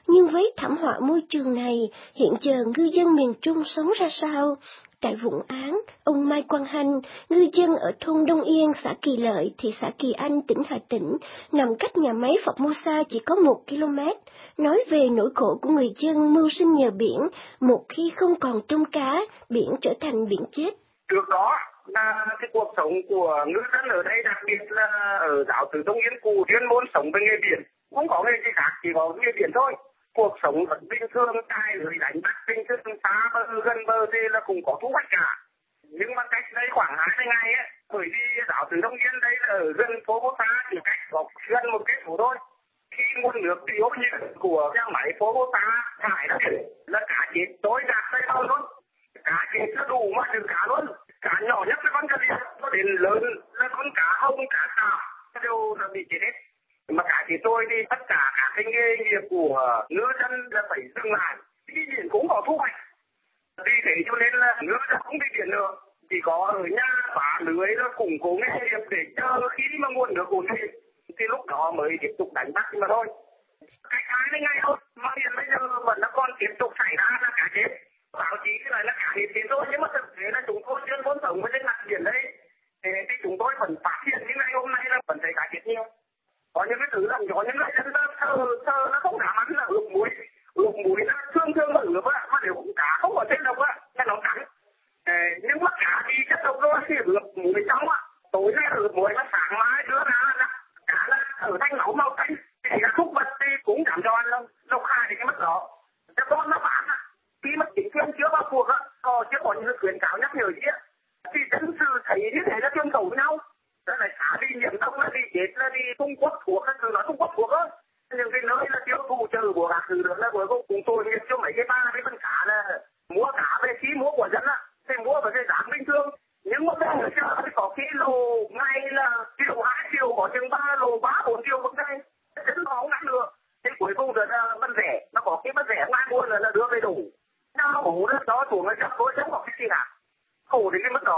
Nhưng với thảm họa môi trường này, hiện giờ ngư dân miền Trung sống ra sao? Tại Vũng Áng, ông Mai Quang Hanh, ngư dân ở thôn Đông Yên, xã Kỳ Lợi, thị xã Kỳ Anh, tỉnh Hà Tĩnh, nằm cách nhà máy Formosa chỉ có một ki lô mét, nói về nỗi khổ của người dân mưu sinh nhờ biển, một khi không còn tôm cá, biển trở thành biển chết. Trước đó là cái cuộc sống của ngư dân ở đây, đặc biệt là ở đảo Từ Đông Yên cụ, chuyên môn sống với nghề biển, không có nghề gì khác, chỉ có nghề biển thôi. Cuộc sống vẫn bình thường, tài lưới đánh bắt bình thường, xa bờ gần bờ thì là cũng có thu hoạch cả. Nhưng mà cách đây khoảng hai mươi ngày ấy, bởi vì đảo Từ Đông Yên đây là ở gần phố Bô Sa, chỉ cách có gần một cây số thôi. Khi nguồn nước bị ô nhiễm của nhà máy phố Bô Sa thải ra biển là cá chết tối giạt tay đâu luôn, cá chết nó đủ mà trừ cá luôn. Cá nhỏ nhất là con cá liệp, có đến lớn là con cá hông, cá sào đều là bị chết hết. Mà cá chết tôi thì tất cả các cái nghề nghiệp của ngư dân là phải dừng lại, đi biển cũng có thu hoạch. Vì thế cho nên là ngư dân không đi biển nữa, chỉ có ở nhà phá lưới rồi củng cố nghề nghiệp để chờ khi mà nguồn nước ổn định thì lúc đó mới tiếp tục đánh bắt mà thôi. Cách hai mươi ngày thôi mà hiện bây giờ vẫn nó còn tiếp tục xảy ra là cá chết. Báo chí thì là cá chết chết thôi, nhưng mà thực tế là chúng tôi chuyên môn sống với trên mặt biển đấy, thì chúng tôi vẫn phát hiện như ngày hôm nay là vẫn thấy cá chết nhiều. Có những cái thứ là có những người dân sơ sơ nó không dám ăn là ướp muối, ướp muối nó thương thương mà ướp á, mà nếu cá không có chất độc á, là nó cắn. Nhưng mà cá thì chất độc rồi thì ướp muối xong á, tối nay ướp muối nó sáng mai đưa ra là cá là ở thanh máu màu xanh, thì các thuốc vật thì cũng chẳng cho ăn đâu, độc hại thì cái mất đó. Cho con nó bán á, khi mà chính quyền chưa vào cuộc á, họ chưa có những khuyến cáo nhắc nhở gì á, thì dân sự thấy như thế là tương cầu với nhau. Đó là cá đi nhiễm độc là đi chết là đi Trung Quốc thuộc, cái thứ nói Trung Quốc thuộc á. Nhưng cái nơi là tiêu thụ trừ của các thứ được là bởi vì cùng tôi nghiệp cho mấy cái ba cái con cá là mua cá về khi mua của dân á, thì mua với cái giá bình thường. Nhưng mà cái người chợ thì có kilo ngay là triệu hai triệu, có chừng ba lô ba bốn triệu một ngày, dân nó không ăn được. Thì cuối cùng rồi là bán rẻ, nó có cái bán rẻ ngoài mua là, là đưa về đủ. Nó khổ đó, đó xuống nó chấp tôi chẳng có cái gì cả. Khổ đến cái mức đó.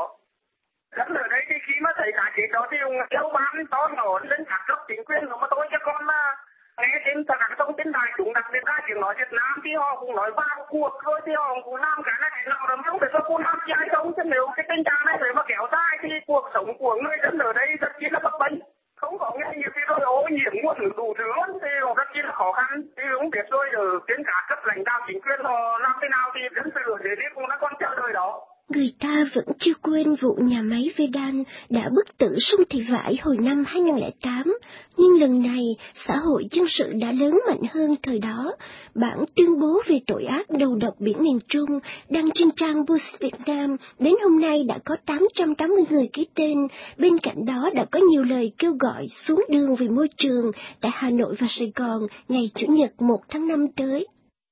Rất ở đây thì khi mà thấy cá chết đó thì ông kéo bán to nhỏ lên các cấp chính quyền mà tôi cho con mà nghe trên tất cả thông tin đài chúng đặc biệt là tiếng nói Việt Nam thì họ cũng nói vào cuộc thôi, thì họ cũng làm cái này nào đó không để cho cô làm gì hay không, chứ nếu cái tình trạng này để mà kéo dài thì cuộc sống của người dân ở đây rất chi là bấp bênh, không có nghe nhiều khi rồi ô nhiễm nguồn nước đủ thứ thì rất chi là khó khăn. Thì không biết rồi ở trên cả cấp lãnh đạo chính quyền họ làm thế nào thì dân sự ở đây cũng đã còn chờ đợi đó. Người ta vẫn chưa quên vụ nhà máy Vedan đã bức tử sung Thị Vải hồi năm hai không không tám, nhưng lần này xã hội dân sự đã lớn mạnh hơn thời đó. Bản tuyên bố về tội ác đầu độc biển miền Trung đăng trên trang Post Việt Nam đến hôm nay đã có tám trăm tám mươi người ký tên. Bên cạnh đó đã có nhiều lời kêu gọi xuống đường vì môi trường tại Hà Nội và Sài Gòn ngày Chủ nhật một tháng năm tới.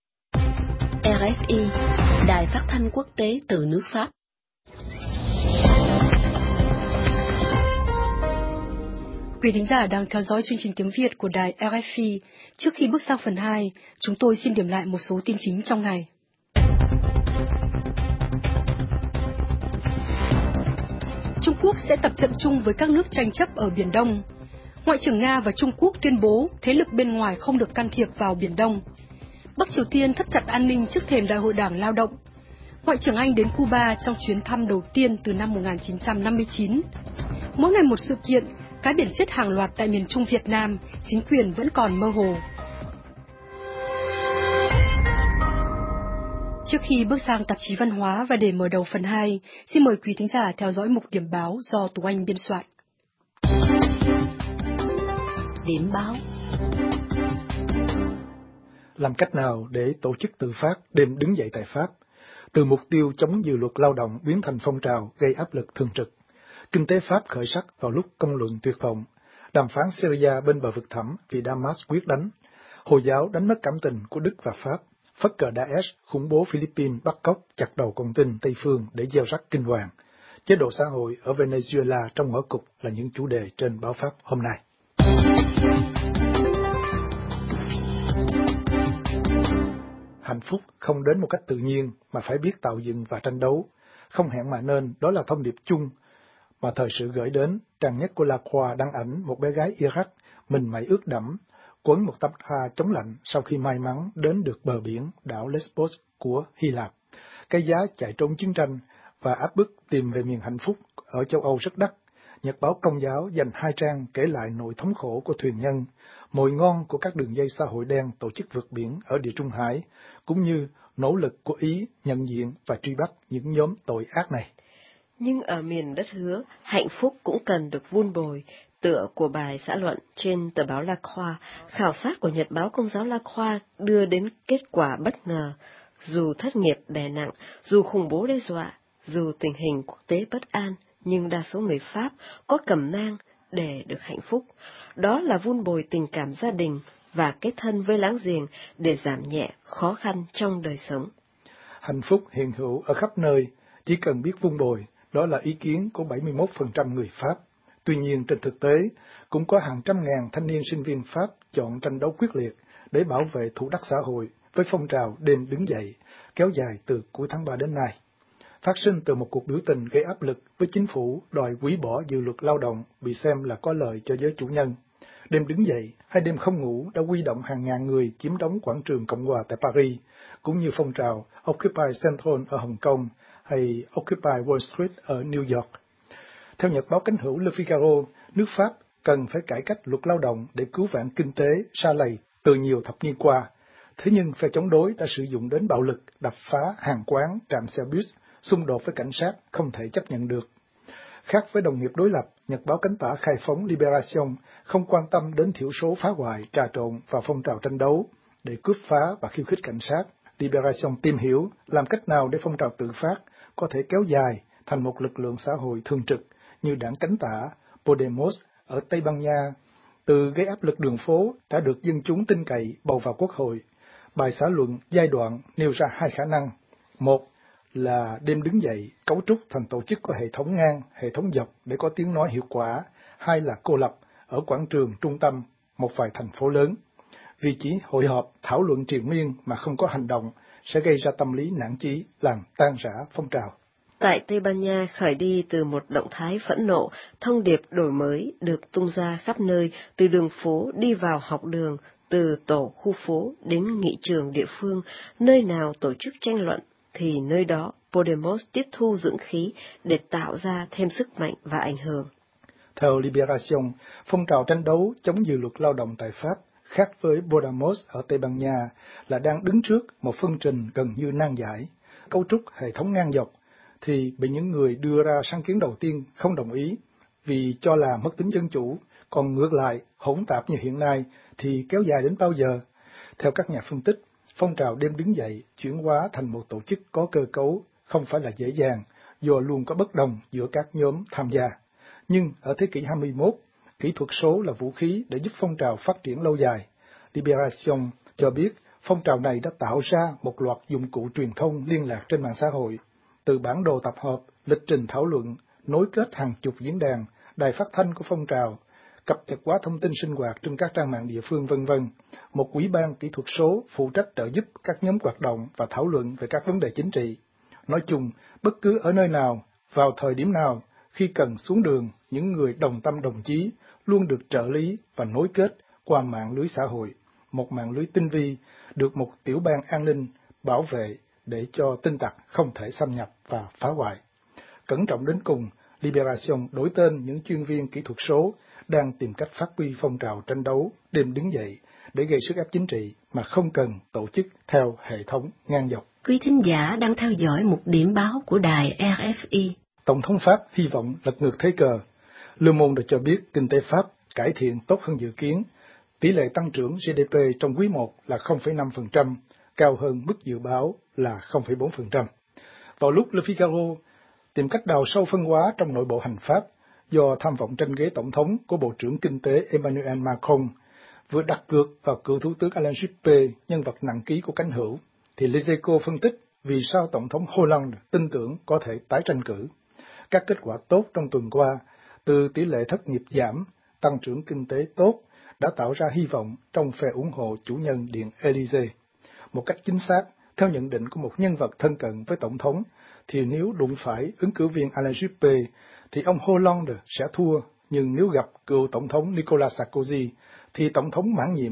rờ ép i, Đài Phát thanh Quốc tế từ nước Pháp. Quý thính giả đang theo dõi chương trình tiếng Việt của đài rờ ép i. Trước khi bước sang phần hai, chúng tôi xin điểm lại một số tin chính trong ngày. Trung Quốc sẽ tập trận chung với các nước tranh chấp ở Biển Đông. Ngoại trưởng Nga và Trung Quốc tuyên bố thế lực bên ngoài không được can thiệp vào Biển Đông. Bắc Triều Tiên thắt chặt an ninh trước thềm Đại hội Đảng Lao động. Ngoại trưởng Anh đến Cuba trong chuyến thăm đầu tiên từ năm một nghìn chín trăm năm mươi chín. Mỗi ngày một sự kiện, cá biển chết hàng loạt tại miền Trung Việt Nam, chính quyền vẫn còn mơ hồ. Trước khi bước sang tạp chí văn hóa và để mở đầu phần hai, xin mời quý thính giả theo dõi mục điểm báo do Tú Anh biên soạn. Điểm báo. Làm cách nào để tổ chức tự phát đêm đứng dậy tại Pháp, từ mục tiêu chống dự luật lao động biến thành phong trào gây áp lực thường trực. Kinh tế Pháp khởi sắc vào lúc công luận tuyệt vọng. Đàm phán Syria bên bờ vực thẳm vì Damas quyết đánh. Hồi giáo đánh mất cảm tình của Đức và Pháp. Phất cờ Daesh khủng bố Philippines bắt cóc chặt đầu con tin Tây phương để gieo rắc kinh hoàng. Chế độ xã hội ở Venezuela trong ngõ cụt là những chủ đề trên báo Pháp hôm nay. Hạnh phúc không đến một cách tự nhiên mà phải biết tạo dựng và tranh đấu. Không hẹn mà nên, đó là thông điệp chung mà thời sự gửi đến. Trang nhất của La Croix đăng ảnh một bé gái Iraq, mình mẩy ướt đẫm, quấn một tấm da chống lạnh sau khi may mắn đến được bờ biển đảo Lesbos của Hy Lạp. Cái giá chạy trốn chiến tranh và áp bức tìm về miền hạnh phúc ở châu Âu rất đắt. Nhật báo Công giáo dành hai trang kể lại nỗi thống khổ của thuyền nhân, mồi ngon của các đường dây xã hội đen tổ chức vượt biển ở Địa Trung Hải, cũng như nỗ lực của Ý nhận diện và truy bắt những nhóm tội ác này. Nhưng ở miền đất hứa, hạnh phúc cũng cần được vun bồi. Tựa của bài xã luận trên tờ báo La Croix, khảo sát của Nhật báo Công giáo La Croix đưa đến kết quả bất ngờ. Dù thất nghiệp đè nặng, dù khủng bố đe dọa, dù tình hình quốc tế bất an, nhưng đa số người Pháp có cẩm nang để được hạnh phúc. Đó là vun bồi tình cảm gia đình và kết thân với láng giềng để giảm nhẹ khó khăn trong đời sống. Hạnh phúc hiện hữu ở khắp nơi, chỉ cần biết vun bồi, đó là ý kiến của bảy mươi mốt phần trăm người Pháp. Tuy nhiên, trên thực tế, cũng có hàng trăm ngàn thanh niên sinh viên Pháp chọn tranh đấu quyết liệt để bảo vệ thủ đắc xã hội với phong trào đêm đứng dậy, kéo dài từ cuối tháng ba đến nay. Phát sinh từ một cuộc biểu tình gây áp lực với chính phủ đòi hủy bỏ dự luật lao động bị xem là có lợi cho giới chủ nhân. Đêm đứng dậy hay đêm không ngủ đã huy động hàng ngàn người chiếm đóng quảng trường Cộng hòa tại Paris, cũng như phong trào Occupy Central ở Hồng Kông hay Occupy Wall Street ở New York. Theo nhật báo cánh hữu Le Figaro, nước Pháp cần phải cải cách luật lao động để cứu vãn kinh tế sa lầy từ nhiều thập niên qua. Thế nhưng phe chống đối đã sử dụng đến bạo lực, đập phá hàng quán, trạm xe bus, xung đột với cảnh sát không thể chấp nhận được. Khác với đồng nghiệp đối lập, nhật báo cánh tả khai phóng Libération không quan tâm đến thiểu số phá hoại, trà trộn vào phong trào tranh đấu để cướp phá và khiêu khích cảnh sát. Libération tìm hiểu làm cách nào để phong trào tự phát có thể kéo dài thành một lực lượng xã hội thường trực như đảng cánh tả Podemos ở Tây Ban Nha, từ gây áp lực đường phố đã được dân chúng tin cậy bầu vào quốc hội. Bài xã luận giai đoạn nêu ra hai khả năng. Một là đêm đứng dậy cấu trúc thành tổ chức có hệ thống ngang, hệ thống dọc để có tiếng nói hiệu quả. Hai là cô lập ở quảng trường trung tâm một vài thành phố lớn. Vì chỉ hội họp thảo luận triền miên mà không có hành động sẽ gây ra tâm lý nản chí, làm tan rã phong trào. Tại Tây Ban Nha khởi đi từ một động thái phẫn nộ, thông điệp đổi mới được tung ra khắp nơi, từ đường phố đi vào học đường, từ tổ khu phố đến nghị trường địa phương, nơi nào tổ chức tranh luận thì nơi đó Podemos tiếp thu dưỡng khí để tạo ra thêm sức mạnh và ảnh hưởng. Theo Libération, phong trào tranh đấu chống dự luật lao động tại Pháp, khác với Podemos ở Tây Ban Nha, là đang đứng trước một phương trình gần như nan giải. Cấu trúc hệ thống ngang dọc thì bị những người đưa ra sáng kiến đầu tiên không đồng ý vì cho là mất tính dân chủ, còn ngược lại hỗn tạp như hiện nay thì kéo dài đến bao giờ? Theo các nhà phân tích, phong trào đêm đứng dậy chuyển hóa thành một tổ chức có cơ cấu không phải là dễ dàng, do luôn có bất đồng giữa các nhóm tham gia. Nhưng ở thế kỷ hai mươi mốt, kỹ thuật số là vũ khí để giúp phong trào phát triển lâu dài. Libération cho biết phong trào này đã tạo ra một loạt dụng cụ truyền thông liên lạc trên mạng xã hội, từ bản đồ tập hợp, lịch trình thảo luận, nối kết hàng chục diễn đàn, đài phát thanh của phong trào, cập nhật hóa thông tin sinh hoạt trên các trang mạng địa phương vân vân. Một ủy ban kỹ thuật số phụ trách trợ giúp các nhóm hoạt động và thảo luận về các vấn đề chính trị. Nói chung, bất cứ ở nơi nào, vào thời điểm nào, khi cần xuống đường, những người đồng tâm đồng chí luôn được trợ lý và nối kết qua mạng lưới xã hội, một mạng lưới tinh vi được một tiểu bang an ninh bảo vệ để cho tin tặc không thể xâm nhập và phá hoại. Cẩn trọng đến cùng, Libération đổi tên những chuyên viên kỹ thuật số đang tìm cách phát huy phong trào tranh đấu đêm đứng dậy để gây sức ép chính trị mà không cần tổ chức theo hệ thống ngang dọc. Quý thính giả đang theo dõi một điểm báo của đài rờ ép i. Tổng thống Pháp hy vọng lật ngược thế cờ. Le Monde cho biết kinh tế Pháp cải thiện tốt hơn dự kiến. Tỷ lệ tăng trưởng giê đê pê trong quý một là không phẩy năm phần trăm, cao hơn mức dự báo là không phẩy bốn phần trăm. Vào lúc Le Figaro tìm cách đào sâu phân hóa trong nội bộ hành Pháp do tham vọng tranh ghế tổng thống của Bộ trưởng Kinh tế Emmanuel Macron, vừa đặt cược vào cựu Thủ tướng Alain Juppé, nhân vật nặng ký của cánh hữu, thì Les Echos phân tích vì sao Tổng thống Hollande tin tưởng có thể tái tranh cử. Các kết quả tốt trong tuần qua, từ tỷ lệ thất nghiệp giảm, tăng trưởng kinh tế tốt, đã tạo ra hy vọng trong phe ủng hộ chủ nhân Điện Élysée. Một cách chính xác, theo nhận định của một nhân vật thân cận với Tổng thống, thì nếu đụng phải ứng cử viên Alain Juppé, thì ông Hollande sẽ thua, nhưng nếu gặp cựu Tổng thống Nicolas Sarkozy, thì Tổng thống mãn nhiệm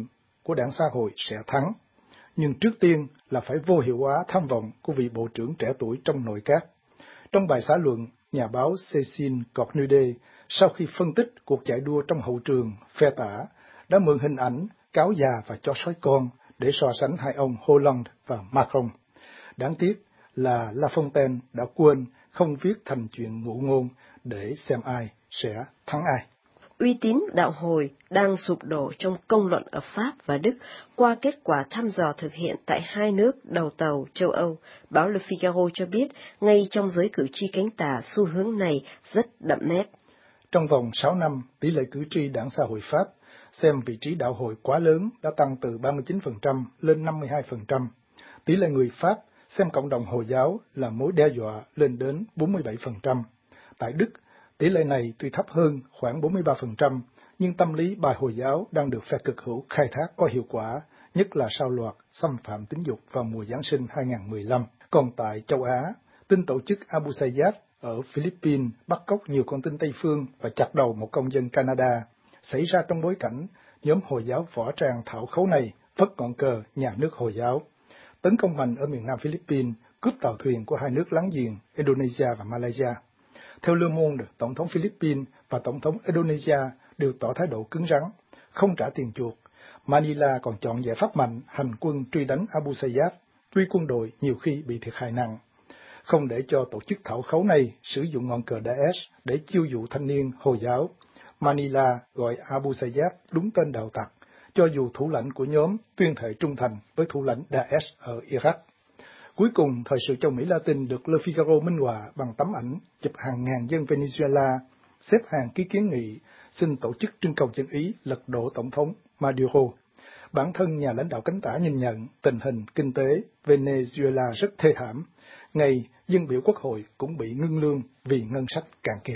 của đảng xã hội sẽ thắng. Nhưng trước tiên là phải vô hiệu hóa tham vọng của vị bộ trưởng trẻ tuổi trong nội các. Trong bài xã luận, nhà báo Cécile Cornudet, sau khi phân tích cuộc chạy đua trong hậu trường phe tả, đã mượn hình ảnh cáo già và chó sói con để so sánh hai ông Hollande và Macron. Đáng tiếc là La Fontaine đã quên không viết thành chuyện ngụ ngôn để xem ai sẽ thắng ai. Uy tín đạo hồi đang sụp đổ trong công luận ở Pháp và Đức qua kết quả thăm dò thực hiện tại hai nước đầu tàu châu Âu. Báo Le Figaro cho biết, ngay trong giới cử tri cánh tả, xu hướng này rất đậm nét. Trong vòng sáu năm, tỷ lệ cử tri đảng xã hội Pháp xem vị trí đạo hồi quá lớn đã tăng từ ba mươi chín phần trăm lên năm mươi hai phần trăm. Tỷ lệ người Pháp xem cộng đồng Hồi giáo là mối đe dọa lên đến bốn mươi bảy phần trăm. Tại Đức, tỷ lệ này tuy thấp hơn khoảng bốn mươi ba phần trăm, nhưng tâm lý bài Hồi giáo đang được phe cực hữu khai thác có hiệu quả, nhất là sau loạt xâm phạm tính dục vào mùa Giáng sinh hai không một lăm. Còn tại châu Á, tin tổ chức Abu Sayyaf ở Philippines bắt cóc nhiều con tin Tây phương và chặt đầu một công dân Canada, xảy ra trong bối cảnh nhóm Hồi giáo võ trang thảo khấu này phất ngọn cờ nhà nước Hồi giáo, tấn công mạnh ở miền nam Philippines, cướp tàu thuyền của hai nước láng giềng Indonesia và Malaysia. Theo Le Monde, Tổng thống Philippines và Tổng thống Indonesia đều tỏ thái độ cứng rắn, không trả tiền chuộc. Manila còn chọn giải pháp mạnh hành quân truy đánh Abu Sayyaf, tuy quân đội nhiều khi bị thiệt hại nặng. Không để cho tổ chức thảo khấu này sử dụng ngọn cờ Daesh để chiêu dụ thanh niên Hồi giáo, Manila gọi Abu Sayyaf đúng tên đạo tặc, cho dù thủ lãnh của nhóm tuyên thệ trung thành với thủ lãnh Daesh ở Iraq. Cuối cùng, thời sự châu Mỹ Latin được Le Figaro minh họa bằng tấm ảnh chụp hàng ngàn dân Venezuela xếp hàng ký kiến nghị xin tổ chức trưng cầu dân Ý lật đổ Tổng thống Maduro. Bản thân nhà lãnh đạo cánh tả nhìn nhận tình hình kinh tế Venezuela rất thê thảm. Ngày dân biểu quốc hội cũng bị ngưng lương vì ngân sách cạn kiệt.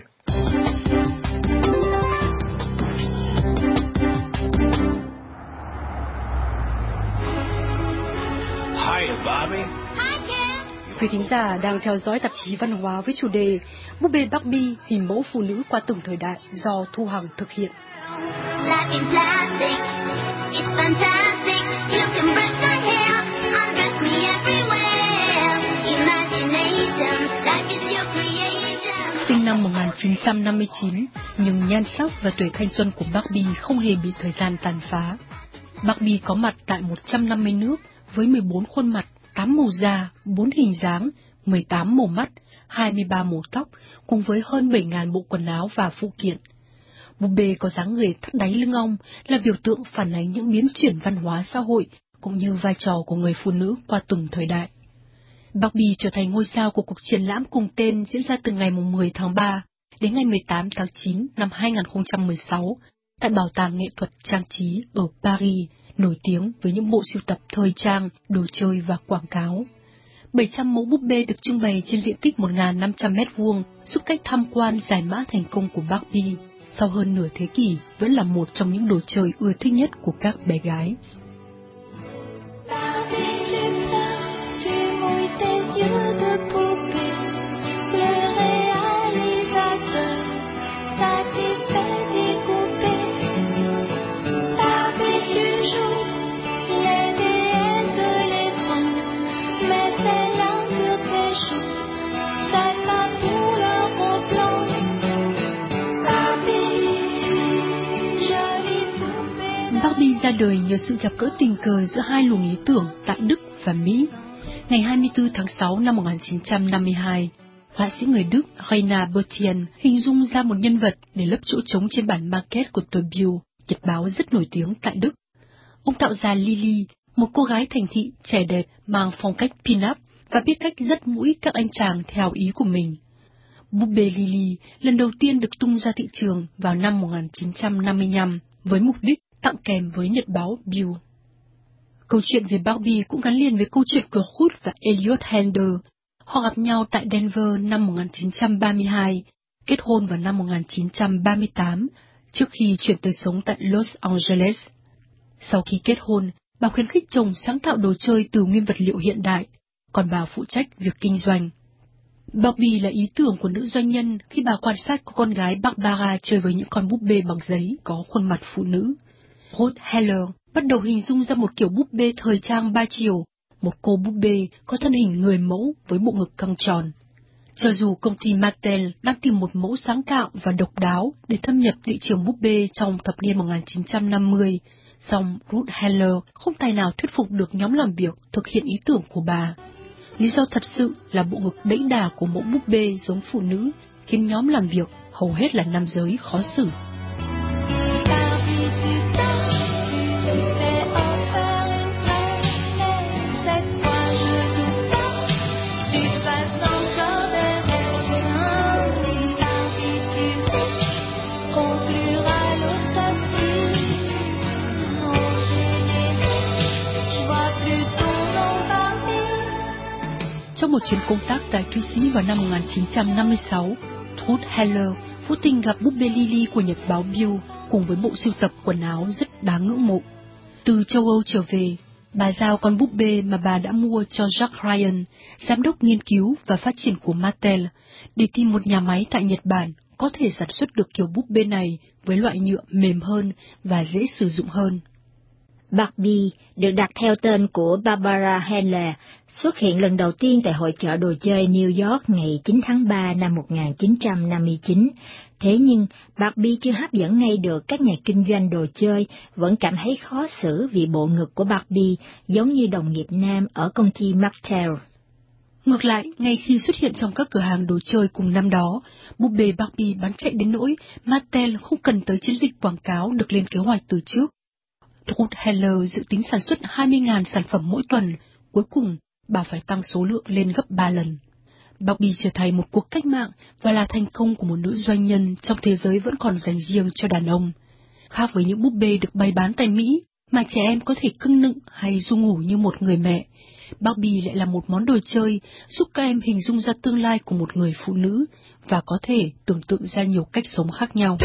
Hi, Bobby. Quý thính giả đang theo dõi tạp chí văn hóa với chủ đề Búp bê Barbie, hình mẫu phụ nữ qua từng thời đại do Thu Hằng thực hiện. Sinh năm một nghìn chín trăm năm mươi chín, nhưng nhan sắc và tuổi thanh xuân của Barbie không hề bị thời gian tàn phá. Barbie có mặt tại một trăm năm mươi nước với mười bốn khuôn mặt, tám màu da, bốn hình dáng, mười tám màu mắt, hai mươi ba màu tóc, cùng với hơn bảy nghìn bộ quần áo và phụ kiện. Búp bê có dáng người thắt đáy lưng ong là biểu tượng phản ánh những biến chuyển văn hóa xã hội cũng như vai trò của người phụ nữ qua từng thời đại. Barbie trở thành ngôi sao của cuộc triển lãm cùng tên diễn ra từ ngày mười tháng ba đến ngày mười tám tháng chín năm hai nghìn không trăm mười sáu tại Bảo tàng Nghệ thuật Trang trí ở Paris, nổi tiếng với những bộ sưu tập thời trang, đồ chơi và quảng cáo. bảy trăm mẫu búp bê được trưng bày trên diện tích một nghìn năm trăm mét vuông, giúp cách tham quan giải mã thành công của Barbie. Sau hơn nửa thế kỷ, vẫn là một trong những đồ chơi ưa thích nhất của các bé gái. Barbie ra đời nhờ sự gặp gỡ tình cờ giữa hai luồng ý tưởng tại Đức và Mỹ. Ngày hai mươi tư tháng sáu năm một nghìn chín trăm năm mươi hai, họa sĩ người Đức Rainer Bertien hình dung ra một nhân vật để lấp chỗ trống trên bản maquette của tờ Bild, nhật báo rất nổi tiếng tại Đức. Ông tạo ra Lily, một cô gái thành thị trẻ đẹp mang phong cách pin-up và biết cách dắt mũi các anh chàng theo ý của mình. Búp bê Lily lần đầu tiên được tung ra thị trường vào năm một nghìn chín trăm năm mươi lăm với mục đích tặng kèm với nhật báo Bild. Câu chuyện về Barbie cũng gắn liền với câu chuyện của Ruth và Elliot Handler. Họ gặp nhau tại Denver năm một nghìn chín trăm ba mươi hai, kết hôn vào năm một nghìn chín trăm ba mươi tám, trước khi chuyển tới sống tại Los Angeles. Sau khi kết hôn, bà khuyến khích chồng sáng tạo đồ chơi từ nguyên vật liệu hiện đại, còn bà phụ trách việc kinh doanh. Barbie là ý tưởng của nữ doanh nhân khi bà quan sát cô con gái Barbara chơi với những con búp bê bằng giấy có khuôn mặt phụ nữ. Ruth Heller, bắt đầu hình dung ra một kiểu búp bê thời trang ba chiều, một cô búp bê có thân hình người mẫu với bộ ngực căng tròn. Cho dù công ty Mattel đang tìm một mẫu sáng tạo và độc đáo để thâm nhập thị trường búp bê trong thập niên một nghìn chín trăm năm mươi, song Ruth Heller không tài nào thuyết phục được nhóm làm việc thực hiện ý tưởng của bà. Lý do thật sự là bộ ngực đẫy đà của mẫu búp bê giống phụ nữ khiến nhóm làm việc hầu hết là nam giới khó xử. Trong một chuyến công tác tại Thụy Sĩ vào năm một nghìn chín trăm năm mươi sáu, Ruth Heller vô tình gặp búp bê Lily của nhật báo Bill cùng với bộ sưu tập quần áo rất đáng ngưỡng mộ. Từ châu Âu trở về, bà giao con búp bê mà bà đã mua cho Jack Ryan, giám đốc nghiên cứu và phát triển của Mattel, để tìm một nhà máy tại Nhật Bản có thể sản xuất được kiểu búp bê này với loại nhựa mềm hơn và dễ sử dụng hơn. Barbie được đặt theo tên của Barbara Handler, xuất hiện lần đầu tiên tại hội chợ đồ chơi New York ngày chín tháng ba năm một nghìn chín trăm năm mươi chín. Thế nhưng, Barbie chưa hấp dẫn ngay được các nhà kinh doanh đồ chơi, vẫn cảm thấy khó xử vì bộ ngực của Barbie giống như đồng nghiệp nam ở công ty Mattel. Ngược lại, ngay khi xuất hiện trong các cửa hàng đồ chơi cùng năm đó, búp bê Barbie bán chạy đến nỗi Mattel không cần tới chiến dịch quảng cáo được lên kế hoạch từ trước. Ruth Heller dự tính sản xuất hai mươi nghìn sản phẩm mỗi tuần, cuối cùng bà phải tăng số lượng lên gấp ba lần. Barbie trở thành một cuộc cách mạng và là thành công của một nữ doanh nhân trong thế giới vẫn còn dành riêng cho đàn ông. Khác với những búp bê được bày bán tại Mỹ, mà trẻ em có thể cưng nựng hay ru ngủ như một người mẹ, Barbie lại là một món đồ chơi giúp các em hình dung ra tương lai của một người phụ nữ và có thể tưởng tượng ra nhiều cách sống khác nhau.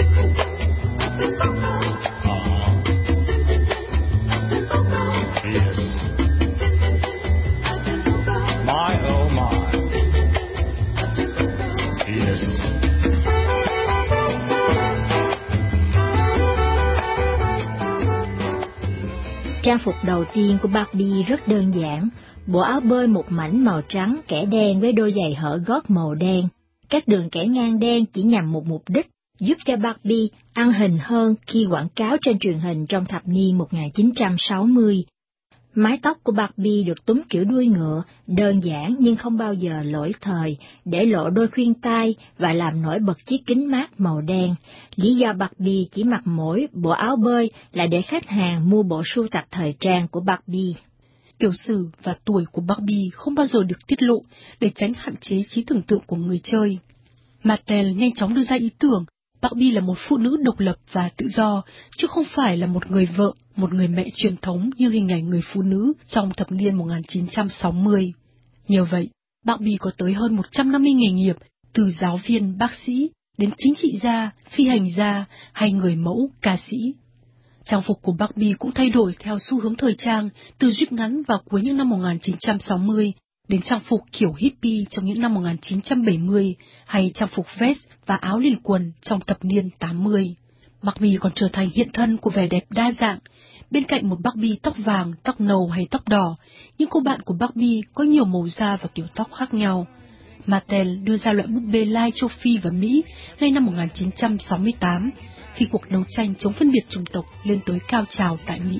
Trang phục đầu tiên của Barbie rất đơn giản, bộ áo bơi một mảnh màu trắng kẻ đen với đôi giày hở gót màu đen. Các đường kẻ ngang đen chỉ nhằm một mục đích, giúp cho Barbie ăn hình hơn khi quảng cáo trên truyền hình trong thập niên một nghìn chín trăm sáu mươi. Mái tóc của Barbie được túm kiểu đuôi ngựa, đơn giản nhưng không bao giờ lỗi thời, để lộ đôi khuyên tai và làm nổi bật chiếc kính mát màu đen. Lý do Barbie chỉ mặc mỗi bộ áo bơi là để khách hàng mua bộ sưu tập thời trang của Barbie. Tiểu sử và tuổi của Barbie không bao giờ được tiết lộ để tránh hạn chế trí tưởng tượng của người chơi. Mattel nhanh chóng đưa ra ý tưởng Barbie là một phụ nữ độc lập và tự do, chứ không phải là một người vợ, một người mẹ truyền thống như hình ảnh người phụ nữ trong thập niên một nghìn chín trăm sáu mươi. Nhờ vậy, Barbie có tới hơn một trăm năm mươi nghề nghiệp, từ giáo viên, bác sĩ, đến chính trị gia, phi hành gia hay người mẫu, ca sĩ. Trang phục của Barbie cũng thay đổi theo xu hướng thời trang, từ jeep ngắn vào cuối những năm một nghìn chín trăm sáu mươi, đến trang phục kiểu hippie trong những năm một nghìn chín trăm bảy mươi, hay trang phục vest và áo liền quần trong thập niên tám mươi. Barbie còn trở thành hiện thân của vẻ đẹp đa dạng. Bên cạnh một Barbie tóc vàng, tóc nâu hay tóc đỏ, những cô bạn của Barbie có nhiều màu da và kiểu tóc khác nhau. Mattel đưa ra loại búp bê lai châu Phi và Mỹ ngay năm một nghìn chín trăm sáu mươi tám, khi cuộc đấu tranh chống phân biệt chủng tộc lên tới cao trào tại Mỹ.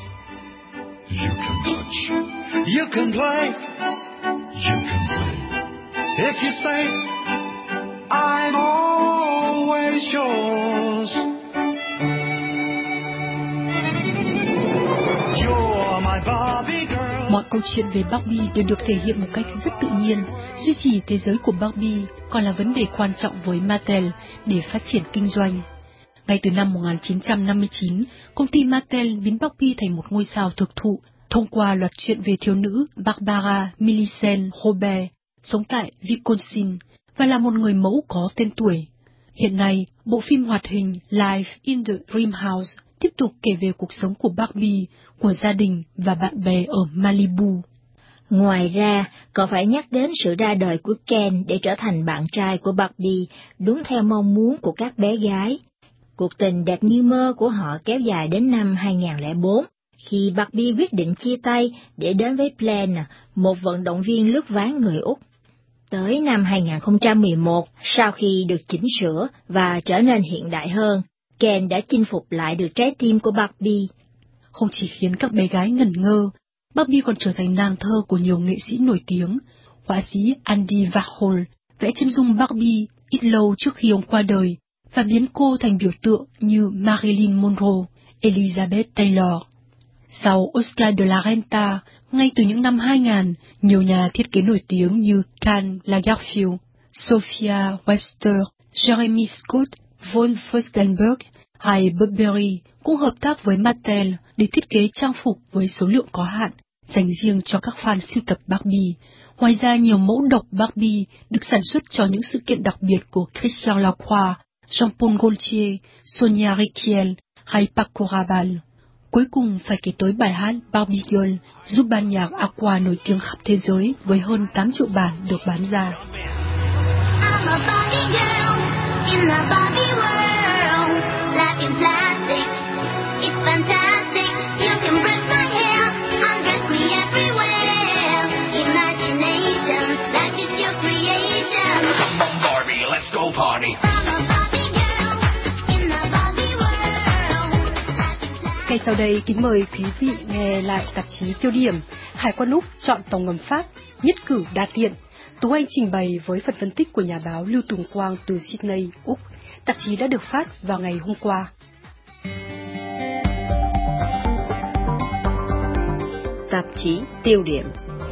You can touch, you can play, you can play. If you say, I'm always yours. You're my Barbie girl. Mọi câu chuyện về Barbie đều được thể hiện một cách rất tự nhiên. Duy trì thế giới của Barbie còn là vấn đề quan trọng với Mattel để phát triển kinh doanh. Ngay từ năm một nghìn chín trăm năm mươi chín, công ty Mattel biến Barbie thành một ngôi sao thực thụ thông qua loạt truyện về thiếu nữ Barbara Millicent Robert, sống tại Wisconsin, và là một người mẫu có tên tuổi. Hiện nay, bộ phim hoạt hình Life in the Dream House tiếp tục kể về cuộc sống của Barbie, của gia đình và bạn bè ở Malibu. Ngoài ra, còn phải nhắc đến sự ra đời của Ken để trở thành bạn trai của Barbie, đúng theo mong muốn của các bé gái. Cuộc tình đẹp như mơ của họ kéo dài đến năm hai nghìn lẻ bốn, khi Barbie quyết định chia tay để đến với Plan, một vận động viên lướt ván người Úc. Tới năm hai không một một, sau khi được chỉnh sửa và trở nên hiện đại hơn, Ken đã chinh phục lại được trái tim của Barbie. Không chỉ khiến các bé gái ngẩn ngơ, Barbie còn trở thành nàng thơ của nhiều nghệ sĩ nổi tiếng. Họa sĩ Andy Warhol vẽ chân dung Barbie ít lâu trước khi ông qua đời và biến cô thành biểu tượng như Marilyn Monroe, Elizabeth Taylor. Sau Oscar de la Renta, ngay từ những năm hai nghìn, nhiều nhà thiết kế nổi tiếng như Karl Lagerfeld, Sophia Webster, Jeremy Scott, von Furstenberg hay Burberry cũng hợp tác với Mattel để thiết kế trang phục với số lượng có hạn, dành riêng cho các fan sưu tập Barbie. Ngoài ra, nhiều mẫu độc Barbie được sản xuất cho những sự kiện đặc biệt của Christian Lacroix, Jean-Paul Gaultier, Sonia Rykiel hay Paco Rabanne. Cuối cùng phải kể tới bài hát Barbie Girl, giúp ban nhạc Aqua nổi tiếng khắp thế giới với hơn tám triệu bản được bán ra. I'm a Barbie girl in the Barbie world, life in plastic, it's fantastic. You can brush my hair, undress me everywhere. Imagination, life is your creation. Come on, Barbie, let's go party. I'm a Barbie girl in the Barbie world. Ngay sau đây, kính mời quý vị nghe lại tạp chí Tiêu điểm. Hải quân Úc chọn tàu ngầm Pháp, nhất cử đa tiện. Tú Anh trình bày với phần phân tích của nhà báo Lưu Tùng Quang từ Sydney, Úc. Tạp chí đã được phát vào ngày hôm qua. Tạp chí Tiêu điểm.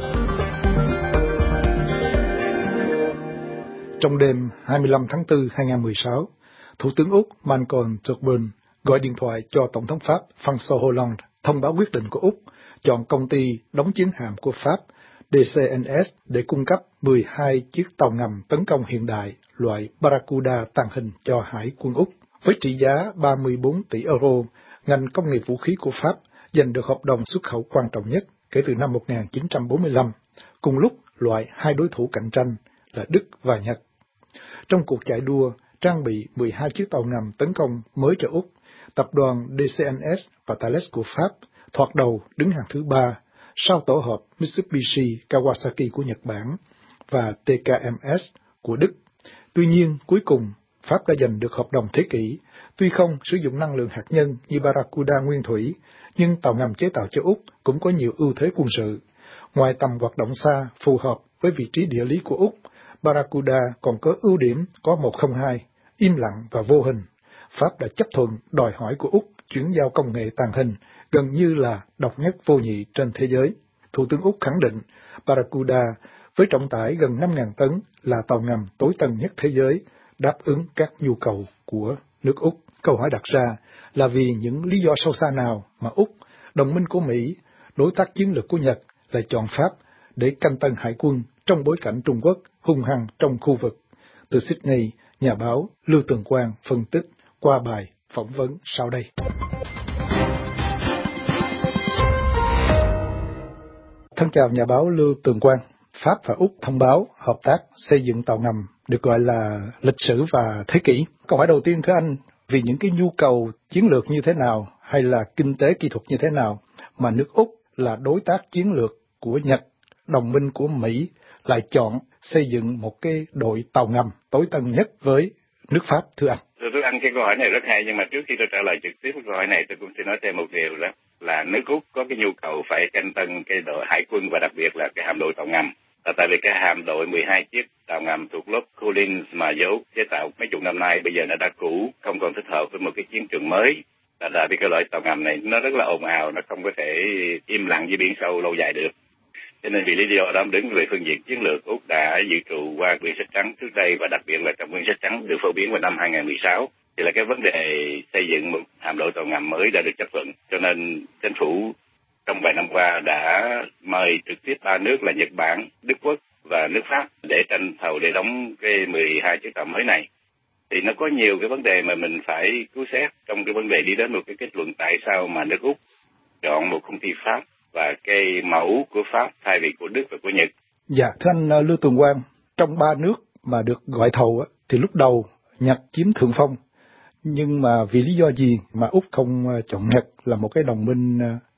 Trong đêm hai mươi lăm tháng tư năm hai nghìn không trăm mười sáu, Thủ tướng Úc Malcolm Turnbull gọi điện thoại cho Tổng thống Pháp François Hollande thông báo quyết định của Úc chọn công ty đóng chiến hạm của Pháp D C N S để cung cấp mười hai chiếc tàu ngầm tấn công hiện đại loại Barracuda tàng hình cho Hải quân Úc. Với trị giá ba mươi bốn tỷ euro, ngành công nghiệp vũ khí của Pháp giành được hợp đồng xuất khẩu quan trọng nhất kể từ năm một nghìn chín trăm bốn mươi lăm, cùng lúc loại hai đối thủ cạnh tranh là Đức và Nhật. Trong cuộc chạy đua trang bị mười hai chiếc tàu ngầm tấn công mới cho Úc, tập đoàn D C N S và Thales của Pháp thoạt đầu đứng hàng thứ ba, sau tổ hợp Mitsubishi Kawasaki của Nhật Bản và T K M S của Đức. Tuy nhiên, cuối cùng, Pháp đã giành được hợp đồng thế kỷ, tuy không sử dụng năng lượng hạt nhân như Barracuda nguyên thủy, nhưng tàu ngầm chế tạo cho Úc cũng có nhiều ưu thế quân sự. Ngoài tầm hoạt động xa phù hợp với vị trí địa lý của Úc, Barracuda còn có ưu điểm có một không hai, im lặng và vô hình. Pháp đã chấp thuận đòi hỏi của Úc chuyển giao công nghệ tàng hình gần như là độc nhất vô nhị trên thế giới. Thủ tướng Úc khẳng định Barracuda với trọng tải gần năm nghìn tấn là tàu ngầm tối tân nhất thế giới, đáp ứng các nhu cầu của nước Úc. Câu hỏi đặt ra là vì những lý do sâu xa nào mà Úc, đồng minh của Mỹ, đối tác chiến lược của Nhật lại chọn Pháp để canh tân hải quân trong bối cảnh Trung Quốc hung hăng trong khu vực. Từ Sydney, nhà báo Lưu Tường Quang phân tích qua bài phỏng vấn sau đây. Thân chào nhà báo Lưu Tường Quang. Pháp và Úc thông báo hợp tác xây dựng tàu ngầm được gọi là lịch sử và thế kỷ. Câu hỏi đầu tiên thưa anh, vì những cái nhu cầu chiến lược như thế nào hay là kinh tế kỹ thuật như thế nào mà nước Úc là đối tác chiến lược của Nhật, đồng minh của Mỹ, lại chọn xây dựng một cái đội tàu ngầm tối tân nhất với nước Pháp thưa anh? Thưa anh, cái câu hỏi này rất hay, nhưng mà trước khi tôi trả lời trực tiếp câu hỏi này, tôi cũng xin nói thêm một điều đó là nước Úc có cái nhu cầu phải canh tân cái đội hải quân và đặc biệt là cái hạm đội tàu ngầm. Là tại vì cái hạm đội mười hai chiếc tàu ngầm thuộc lớp Collins mà dấu chế tạo mấy chục năm nay bây giờ nó đã cũ, không còn thích hợp với một cái chiến trường mới. Là tại vì cái loại tàu ngầm này nó rất là ồn ào, nó không có thể im lặng dưới biển sâu lâu dài được. Cho nên vì lý do đó, đứng về phương diện chiến lược, Úc đã dự trù qua quyển sách trắng trước đây và đặc biệt là trong quyển sách trắng được phổ biến vào năm hai nghìn không trăm mười sáu. Thì là cái vấn đề xây dựng một hạm đội tàu ngầm mới đã được chấp thuận. Cho nên chính phủ trong vài năm qua đã mời trực tiếp ba nước là Nhật Bản, Đức Quốc và nước Pháp để tranh thầu để đóng cái mười hai chiếc tàu mới này. Thì nó có nhiều cái vấn đề mà mình phải cứu xét trong cái vấn đề đi đến một cái kết luận tại sao mà nước Úc chọn một công ty Pháp và cái mẫu của Pháp thay vì của Đức và của Nhật. Dạ, thưa anh Lưu Tường Quang, trong ba nước mà được gọi thầu thì lúc đầu Nhật chiếm thượng phong, nhưng mà vì lý do gì mà Úc không chọn Nhật là một cái đồng minh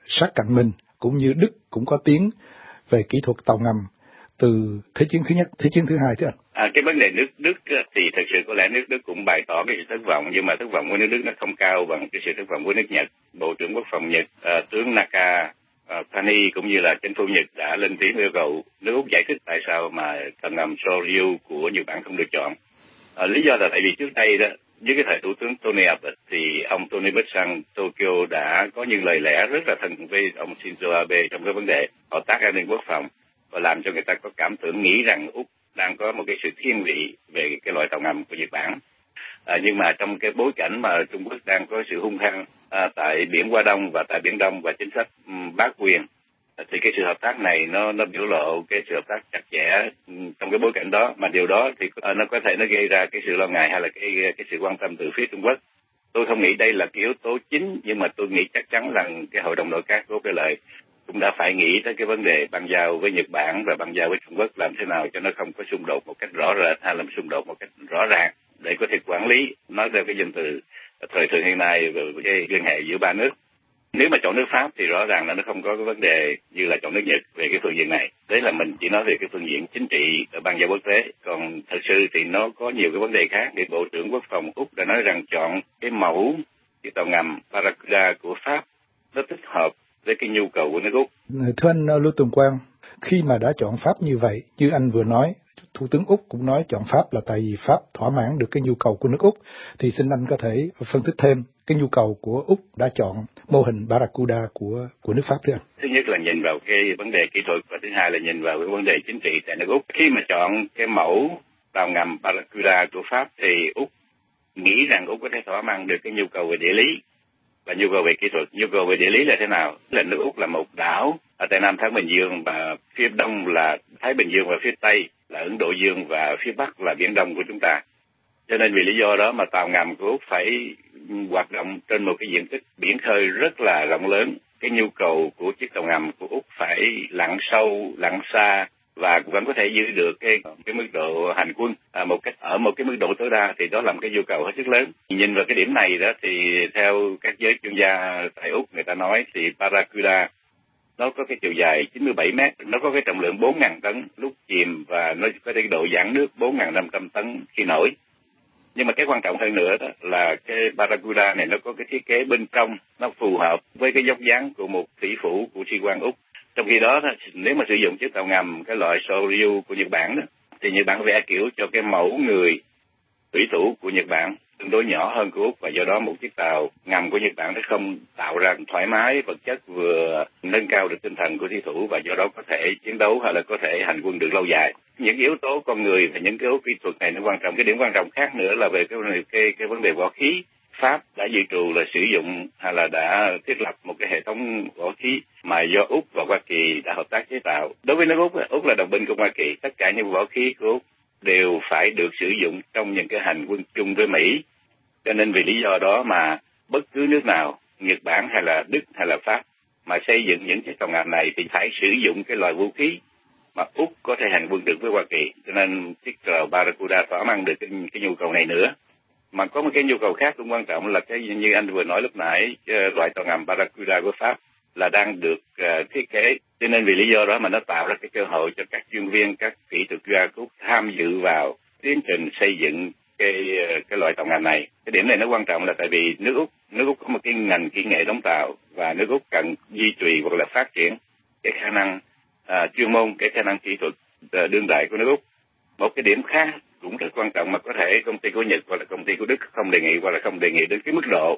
sát cạnh mình, cũng như Đức cũng có tiếng về kỹ thuật tàu ngầm từ Thế chiến thứ nhất, Thế chiến thứ hai, thưa anh. À, cái vấn đề nước Đức thì thật sự có lẽ nước Đức cũng bày tỏ cái sự thất vọng, nhưng mà thất vọng của nước Đức nó không cao bằng cái sự thất vọng của nước Nhật. Bộ trưởng Quốc phòng Nhật, à, tướng Naka à, Pani cũng như là chính phủ Nhật đã lên tiếng yêu cầu nước Úc giải thích tại sao mà tàu ngầm Soryu của Nhật Bản không được chọn. À, lý do là tại vì trước đây đó, với cái thời thủ tướng Tony Abe thì ông Tony Abe sang Tokyo đã có những lời lẽ rất là thân với ông Shinzo Abe trong cái vấn đề hợp tác an ninh quốc phòng, và làm cho người ta có cảm tưởng nghĩ rằng Úc đang có một cái sự thiên vị về cái loại tàu ngầm của Nhật Bản. À, nhưng mà trong cái bối cảnh mà Trung Quốc đang có sự hung hăng à, tại biển Hoa Đông và tại Biển Đông và chính sách um, bá quyền, à, thì cái sự hợp tác này nó nó biểu lộ cái sự hợp tác chặt chẽ um, trong cái bối cảnh đó, mà điều đó thì à, nó có thể nó gây ra cái sự lo ngại hay là cái cái sự quan tâm từ phía Trung Quốc. Tôi không nghĩ đây là cái yếu tố chính, nhưng mà tôi nghĩ chắc chắn rằng cái Hội đồng Nội các của Úc Lợi cũng đã phải nghĩ tới cái vấn đề băng giao với Nhật Bản và băng giao với Trung Quốc làm thế nào cho nó không có xung đột một cách rõ rệt hay là xung đột một cách rõ ràng, để có thể quản lý, nói theo cái danh từ thời thượng hiện nay về cái liên hệ giữa ba nước. Nếu mà chọn nước Pháp thì rõ ràng là nó không có cái vấn đề như là chọn nước Nhật về cái phương diện này. Đấy là mình chỉ nói về cái phương diện chính trị ở băng giao quốc tế. Còn thật sự thì nó có nhiều cái vấn đề khác. Thì Bộ trưởng Quốc phòng Úc đã nói rằng chọn cái mẫu cái tàu ngầm Barracuda của Pháp nó thích hợp với cái nhu cầu của nước Úc. Thưa anh Lưu Tùng Quang, khi mà đã chọn Pháp như vậy, như anh vừa nói, Thủ tướng Úc cũng nói chọn Pháp là tại vì Pháp thỏa mãn được cái nhu cầu của nước Úc, thì xin anh có thể phân tích thêm cái nhu cầu của Úc đã chọn mô hình Barracuda của của nước Pháp thưa anh. Thứ nhất là nhìn vào cái vấn đề kỹ thuật, và thứ hai là nhìn vào cái vấn đề chính trị tại nước Úc. Khi mà chọn cái mẫu tàu ngầm Barracuda của Pháp thì Úc nghĩ rằng Úc có thể thỏa mãn được cái nhu cầu về địa lý và nhu cầu về kỹ thuật. Nhu cầu về địa lý là thế nào? Là nước Úc là một đảo ở tại Nam Thái Bình Dương, và phía đông là Thái Bình Dương và phía tây là Ấn Độ Dương, và phía bắc là Biển Đông của chúng ta. Cho nên vì lý do đó mà tàu ngầm của Úc phải hoạt động trên một cái diện tích biển khơi rất là rộng lớn. Cái nhu cầu của chiếc tàu ngầm của Úc phải lặn sâu, lặn xa và vẫn có thể giữ được cái cái mức độ hành quân à, một cách ở một cái mức độ tối đa, thì đó là một cái nhu cầu hết sức lớn. Nhìn vào cái điểm này đó thì theo các giới chuyên gia tại Úc, người ta nói thì Barracuda nó có cái chiều dài chín mươi bảy mét, nó có cái trọng lượng bốn nghìn tấn lúc chìm, và nó có cái độ giãn nước bốn nghìn năm trăm tấn khi nổi. Nhưng mà cái quan trọng hơn nữa đó là cái Barracuda này nó có cái thiết kế bên trong nó phù hợp với cái dốc dáng của một thủy phủ của sĩ quan Úc. Trong khi đó, nếu mà sử dụng chiếc tàu ngầm cái loại Soryu của Nhật Bản đó, thì Nhật Bản vẽ kiểu cho cái mẫu người thủy thủ của Nhật Bản tương đối nhỏ hơn của Úc, và do đó một chiếc tàu ngầm của Nhật Bản nó không tạo ra thoải mái vật chất, vừa nâng cao được tinh thần của thủy thủ, và do đó có thể chiến đấu hay là có thể hành quân được lâu dài. Những yếu tố con người và những cái yếu tố kỹ thuật này nó quan trọng. Cái điểm quan trọng khác nữa là về cái cái, cái vấn đề võ khí. Pháp đã dự trù là sử dụng hay là đã thiết lập một cái hệ thống võ khí mà do Úc và Hoa Kỳ đã hợp tác chế tạo. Đối với nước Úc, Úc là đồng minh của Hoa Kỳ, tất cả những võ khí của Úc đều phải được sử dụng trong những cái hành quân chung với Mỹ. Cho nên vì lý do đó mà bất cứ nước nào, Nhật Bản hay là Đức hay là Pháp, mà xây dựng những chiếc tàu ngầm này thì phải sử dụng cái loại vũ khí mà Úc có thể hành quân được với Hoa Kỳ. Cho nên chiếc tàu Barracuda thỏa mãn được cái, cái nhu cầu này nữa. Mà có một cái nhu cầu khác cũng quan trọng là cái như anh vừa nói lúc nãy, loại tàu ngầm Barracuda của Pháp là đang được uh, thiết kế. Cho nên vì lý do đó mà nó tạo ra cái cơ hội cho các chuyên viên, các kỹ thuật gia Úc tham dự vào tiến trình xây dựng cái cái loại tàu ngầm này. Cái điểm này nó quan trọng là tại vì nước Úc nước Úc có một cái ngành kỹ nghệ đóng tàu, và nước Úc cần duy trì hoặc là phát triển cái khả năng uh, chuyên môn, cái khả năng kỹ thuật uh, đương đại của nước Úc. Một cái điểm khác cũng rất quan trọng mà có thể công ty của Nhật hoặc là công ty của Đức không đề nghị, hoặc là không đề nghị đến cái mức độ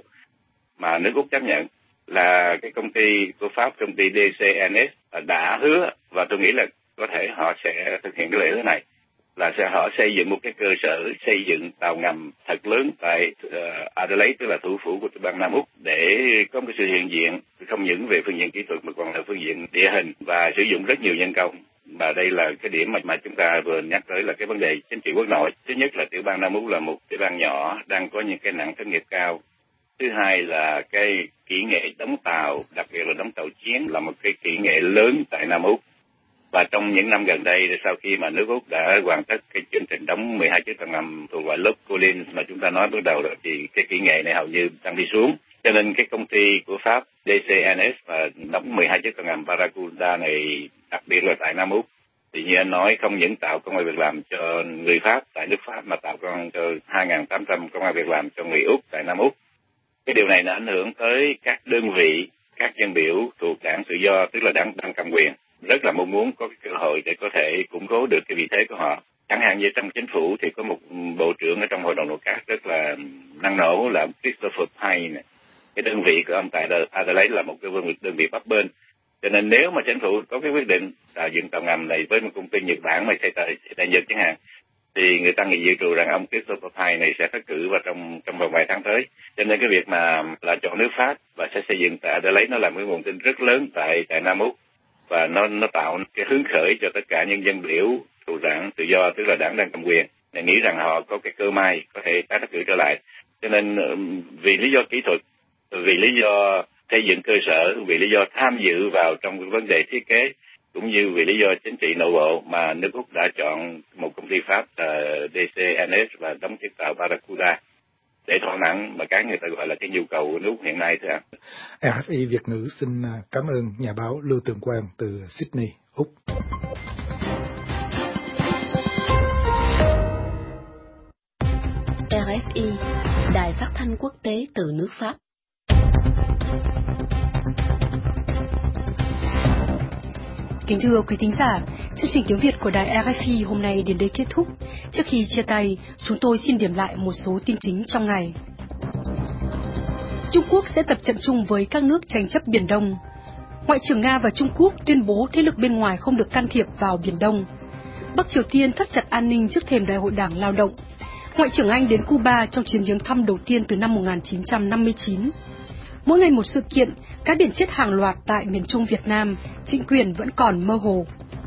mà nước Úc chấp nhận, là cái công ty của Pháp, công ty đê xê en ét đã hứa, và tôi nghĩ là có thể họ sẽ thực hiện cái lời hứa này, là sẽ họ xây dựng một cái cơ sở xây dựng tàu ngầm thật lớn tại uh, Adelaide, tức là thủ phủ của bang Nam Úc, để có một cái sự hiện diện không những về phương diện kỹ thuật mà còn là phương diện địa hình và sử dụng rất nhiều nhân công. Và đây là cái điểm mà, mà chúng ta vừa nhắc tới là cái vấn đề chính trị quốc nội. Thứ nhất là tiểu bang Nam Úc là một tiểu bang nhỏ đang có những cái nạn thất nghiệp cao. Thứ hai là cái kỹ nghệ đóng tàu, đặc biệt là đóng tàu chiến, là một cái kỹ nghệ lớn tại Nam Úc. Và trong những năm gần đây, sau khi mà nước Úc đã hoàn tất cái chương trình đóng đóng mười hai chiếc tàu ngầm thuộc loại lớp Collins mà chúng ta nói bước đầu rồi, thì cái kỹ nghệ này hầu như đang đi xuống. Cho nên cái công ty của Pháp đê xê en ét mà đóng mười hai chiếc tàu ngầm Barracuda này, đặc biệt là tại Nam Úc, thì như anh nói không những tạo công ăn việc làm cho người Pháp tại nước Pháp mà tạo công cho hai nghìn tám trăm công ăn việc làm cho người Úc tại Nam Úc. Cái điều này nó ảnh hưởng tới các đơn vị, các dân biểu thuộc đảng Tự do, tức là đảng đang cầm quyền, rất là mong muốn có cái cơ hội để có thể củng cố được cái vị thế của họ. Chẳng hạn như trong chính phủ thì có một bộ trưởng ở trong hội đồng nội các rất là năng nổ là Christopher Pine. Cái đơn vị của ông tại Adelaide là một cái đơn vị bấp bênh. Cho nên nếu mà chính phủ có cái quyết định tạo dựng tàu ngầm này với một công ty Nhật Bản mà xây tại, tại Nhật chẳng hạn, thì người ta nghĩ dự trù rằng ông Christopher Pine này sẽ phát cử vào trong trong vòng vài tháng tới. Cho nên cái việc mà là chọn nước Pháp và sẽ xây dựng tại Adelaide nó là một nguồn tin rất lớn tại tại Nam Úc, và nó nó tạo cái hứng khởi cho tất cả những dân biểu thuộc đảng Tự do, tức là đảng đang cầm quyền, để nghĩ rằng họ có cái cơ may có thể tái đắc cử trở lại. Cho nên vì lý do kỹ thuật, vì lý do xây dựng cơ sở, vì lý do tham dự vào trong cái vấn đề thiết kế, cũng như vì lý do chính trị nội bộ mà nước Úc đã chọn một công ty Pháp là đê xê en ét và đóng chiếc tàu Barracuda để thỏa mãn mà cái người ta gọi là cái nhu cầu của nước Úc hiện nay. Thưa anh. rờ ép i Việt ngữ xin cảm ơn nhà báo Lưu Tường Quang từ Sydney, Úc. rờ ép i, Đài Phát thanh Quốc tế từ nước Pháp. Kính thưa quý thính giả, chương trình tiếng Việt của đài rờ ép i hôm nay đến đây kết thúc. Trước khi chia tay, chúng tôi xin điểm lại một số tin chính trong ngày. Trung Quốc sẽ tập trận chung với các nước tranh chấp Biển Đông. Ngoại trưởng Nga và Trung Quốc tuyên bố thế lực bên ngoài không được can thiệp vào Biển Đông. Bắc Triều Tiên thắt chặt an ninh trước thềm Đại hội Đảng Lao động. Ngoại trưởng Anh đến Cuba trong chuyến viếng thăm đầu tiên từ năm một nghìn chín trăm năm mươi chín. Mỗi ngày một sự kiện, cá biển chết hàng loạt tại miền Trung Việt Nam, chính quyền vẫn còn mơ hồ.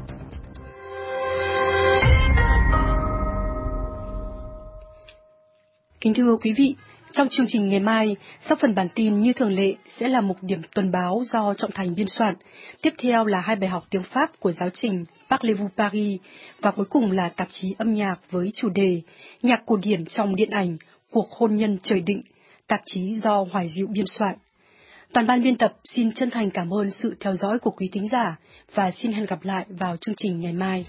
Kính thưa quý vị, trong chương trình ngày mai, sau phần bản tin như thường lệ sẽ là mục điểm tuần báo do Trọng Thành biên soạn. Tiếp theo là hai bài học tiếng Pháp của giáo trình Parlez-vous Paris và cuối cùng là tạp chí âm nhạc với chủ đề Nhạc cổ điển trong điện ảnh, cuộc hôn nhân trời định, tạp chí do Hoài Diệu biên soạn. Toàn ban biên tập xin chân thành cảm ơn sự theo dõi của quý thính giả và xin hẹn gặp lại vào chương trình ngày mai.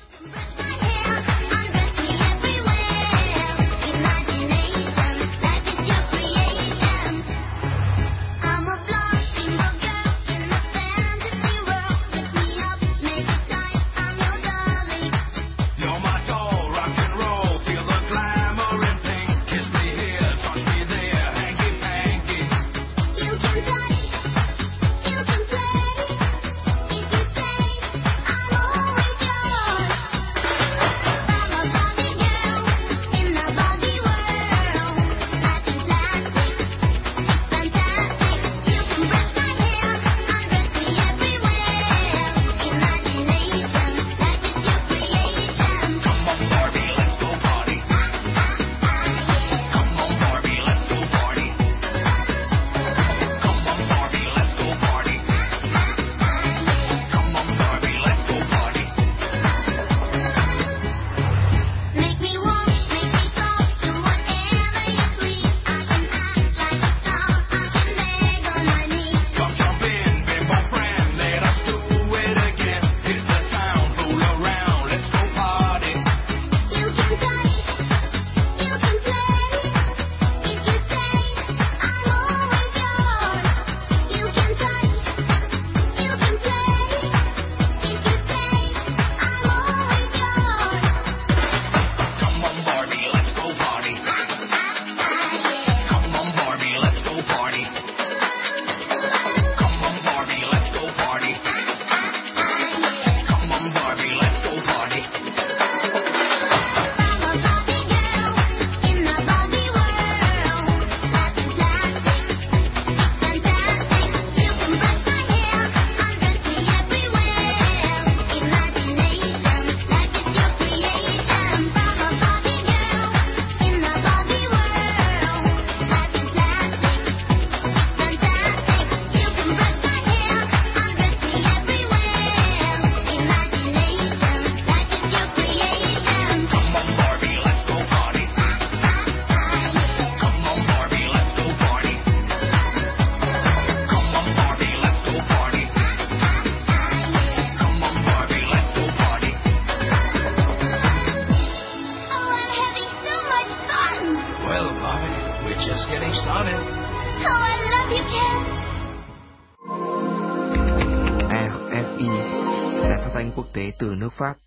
just getting started. Oh, I love you, Ken. rờ ép i, Đài Phát thanh Quốc tế từ nước Pháp.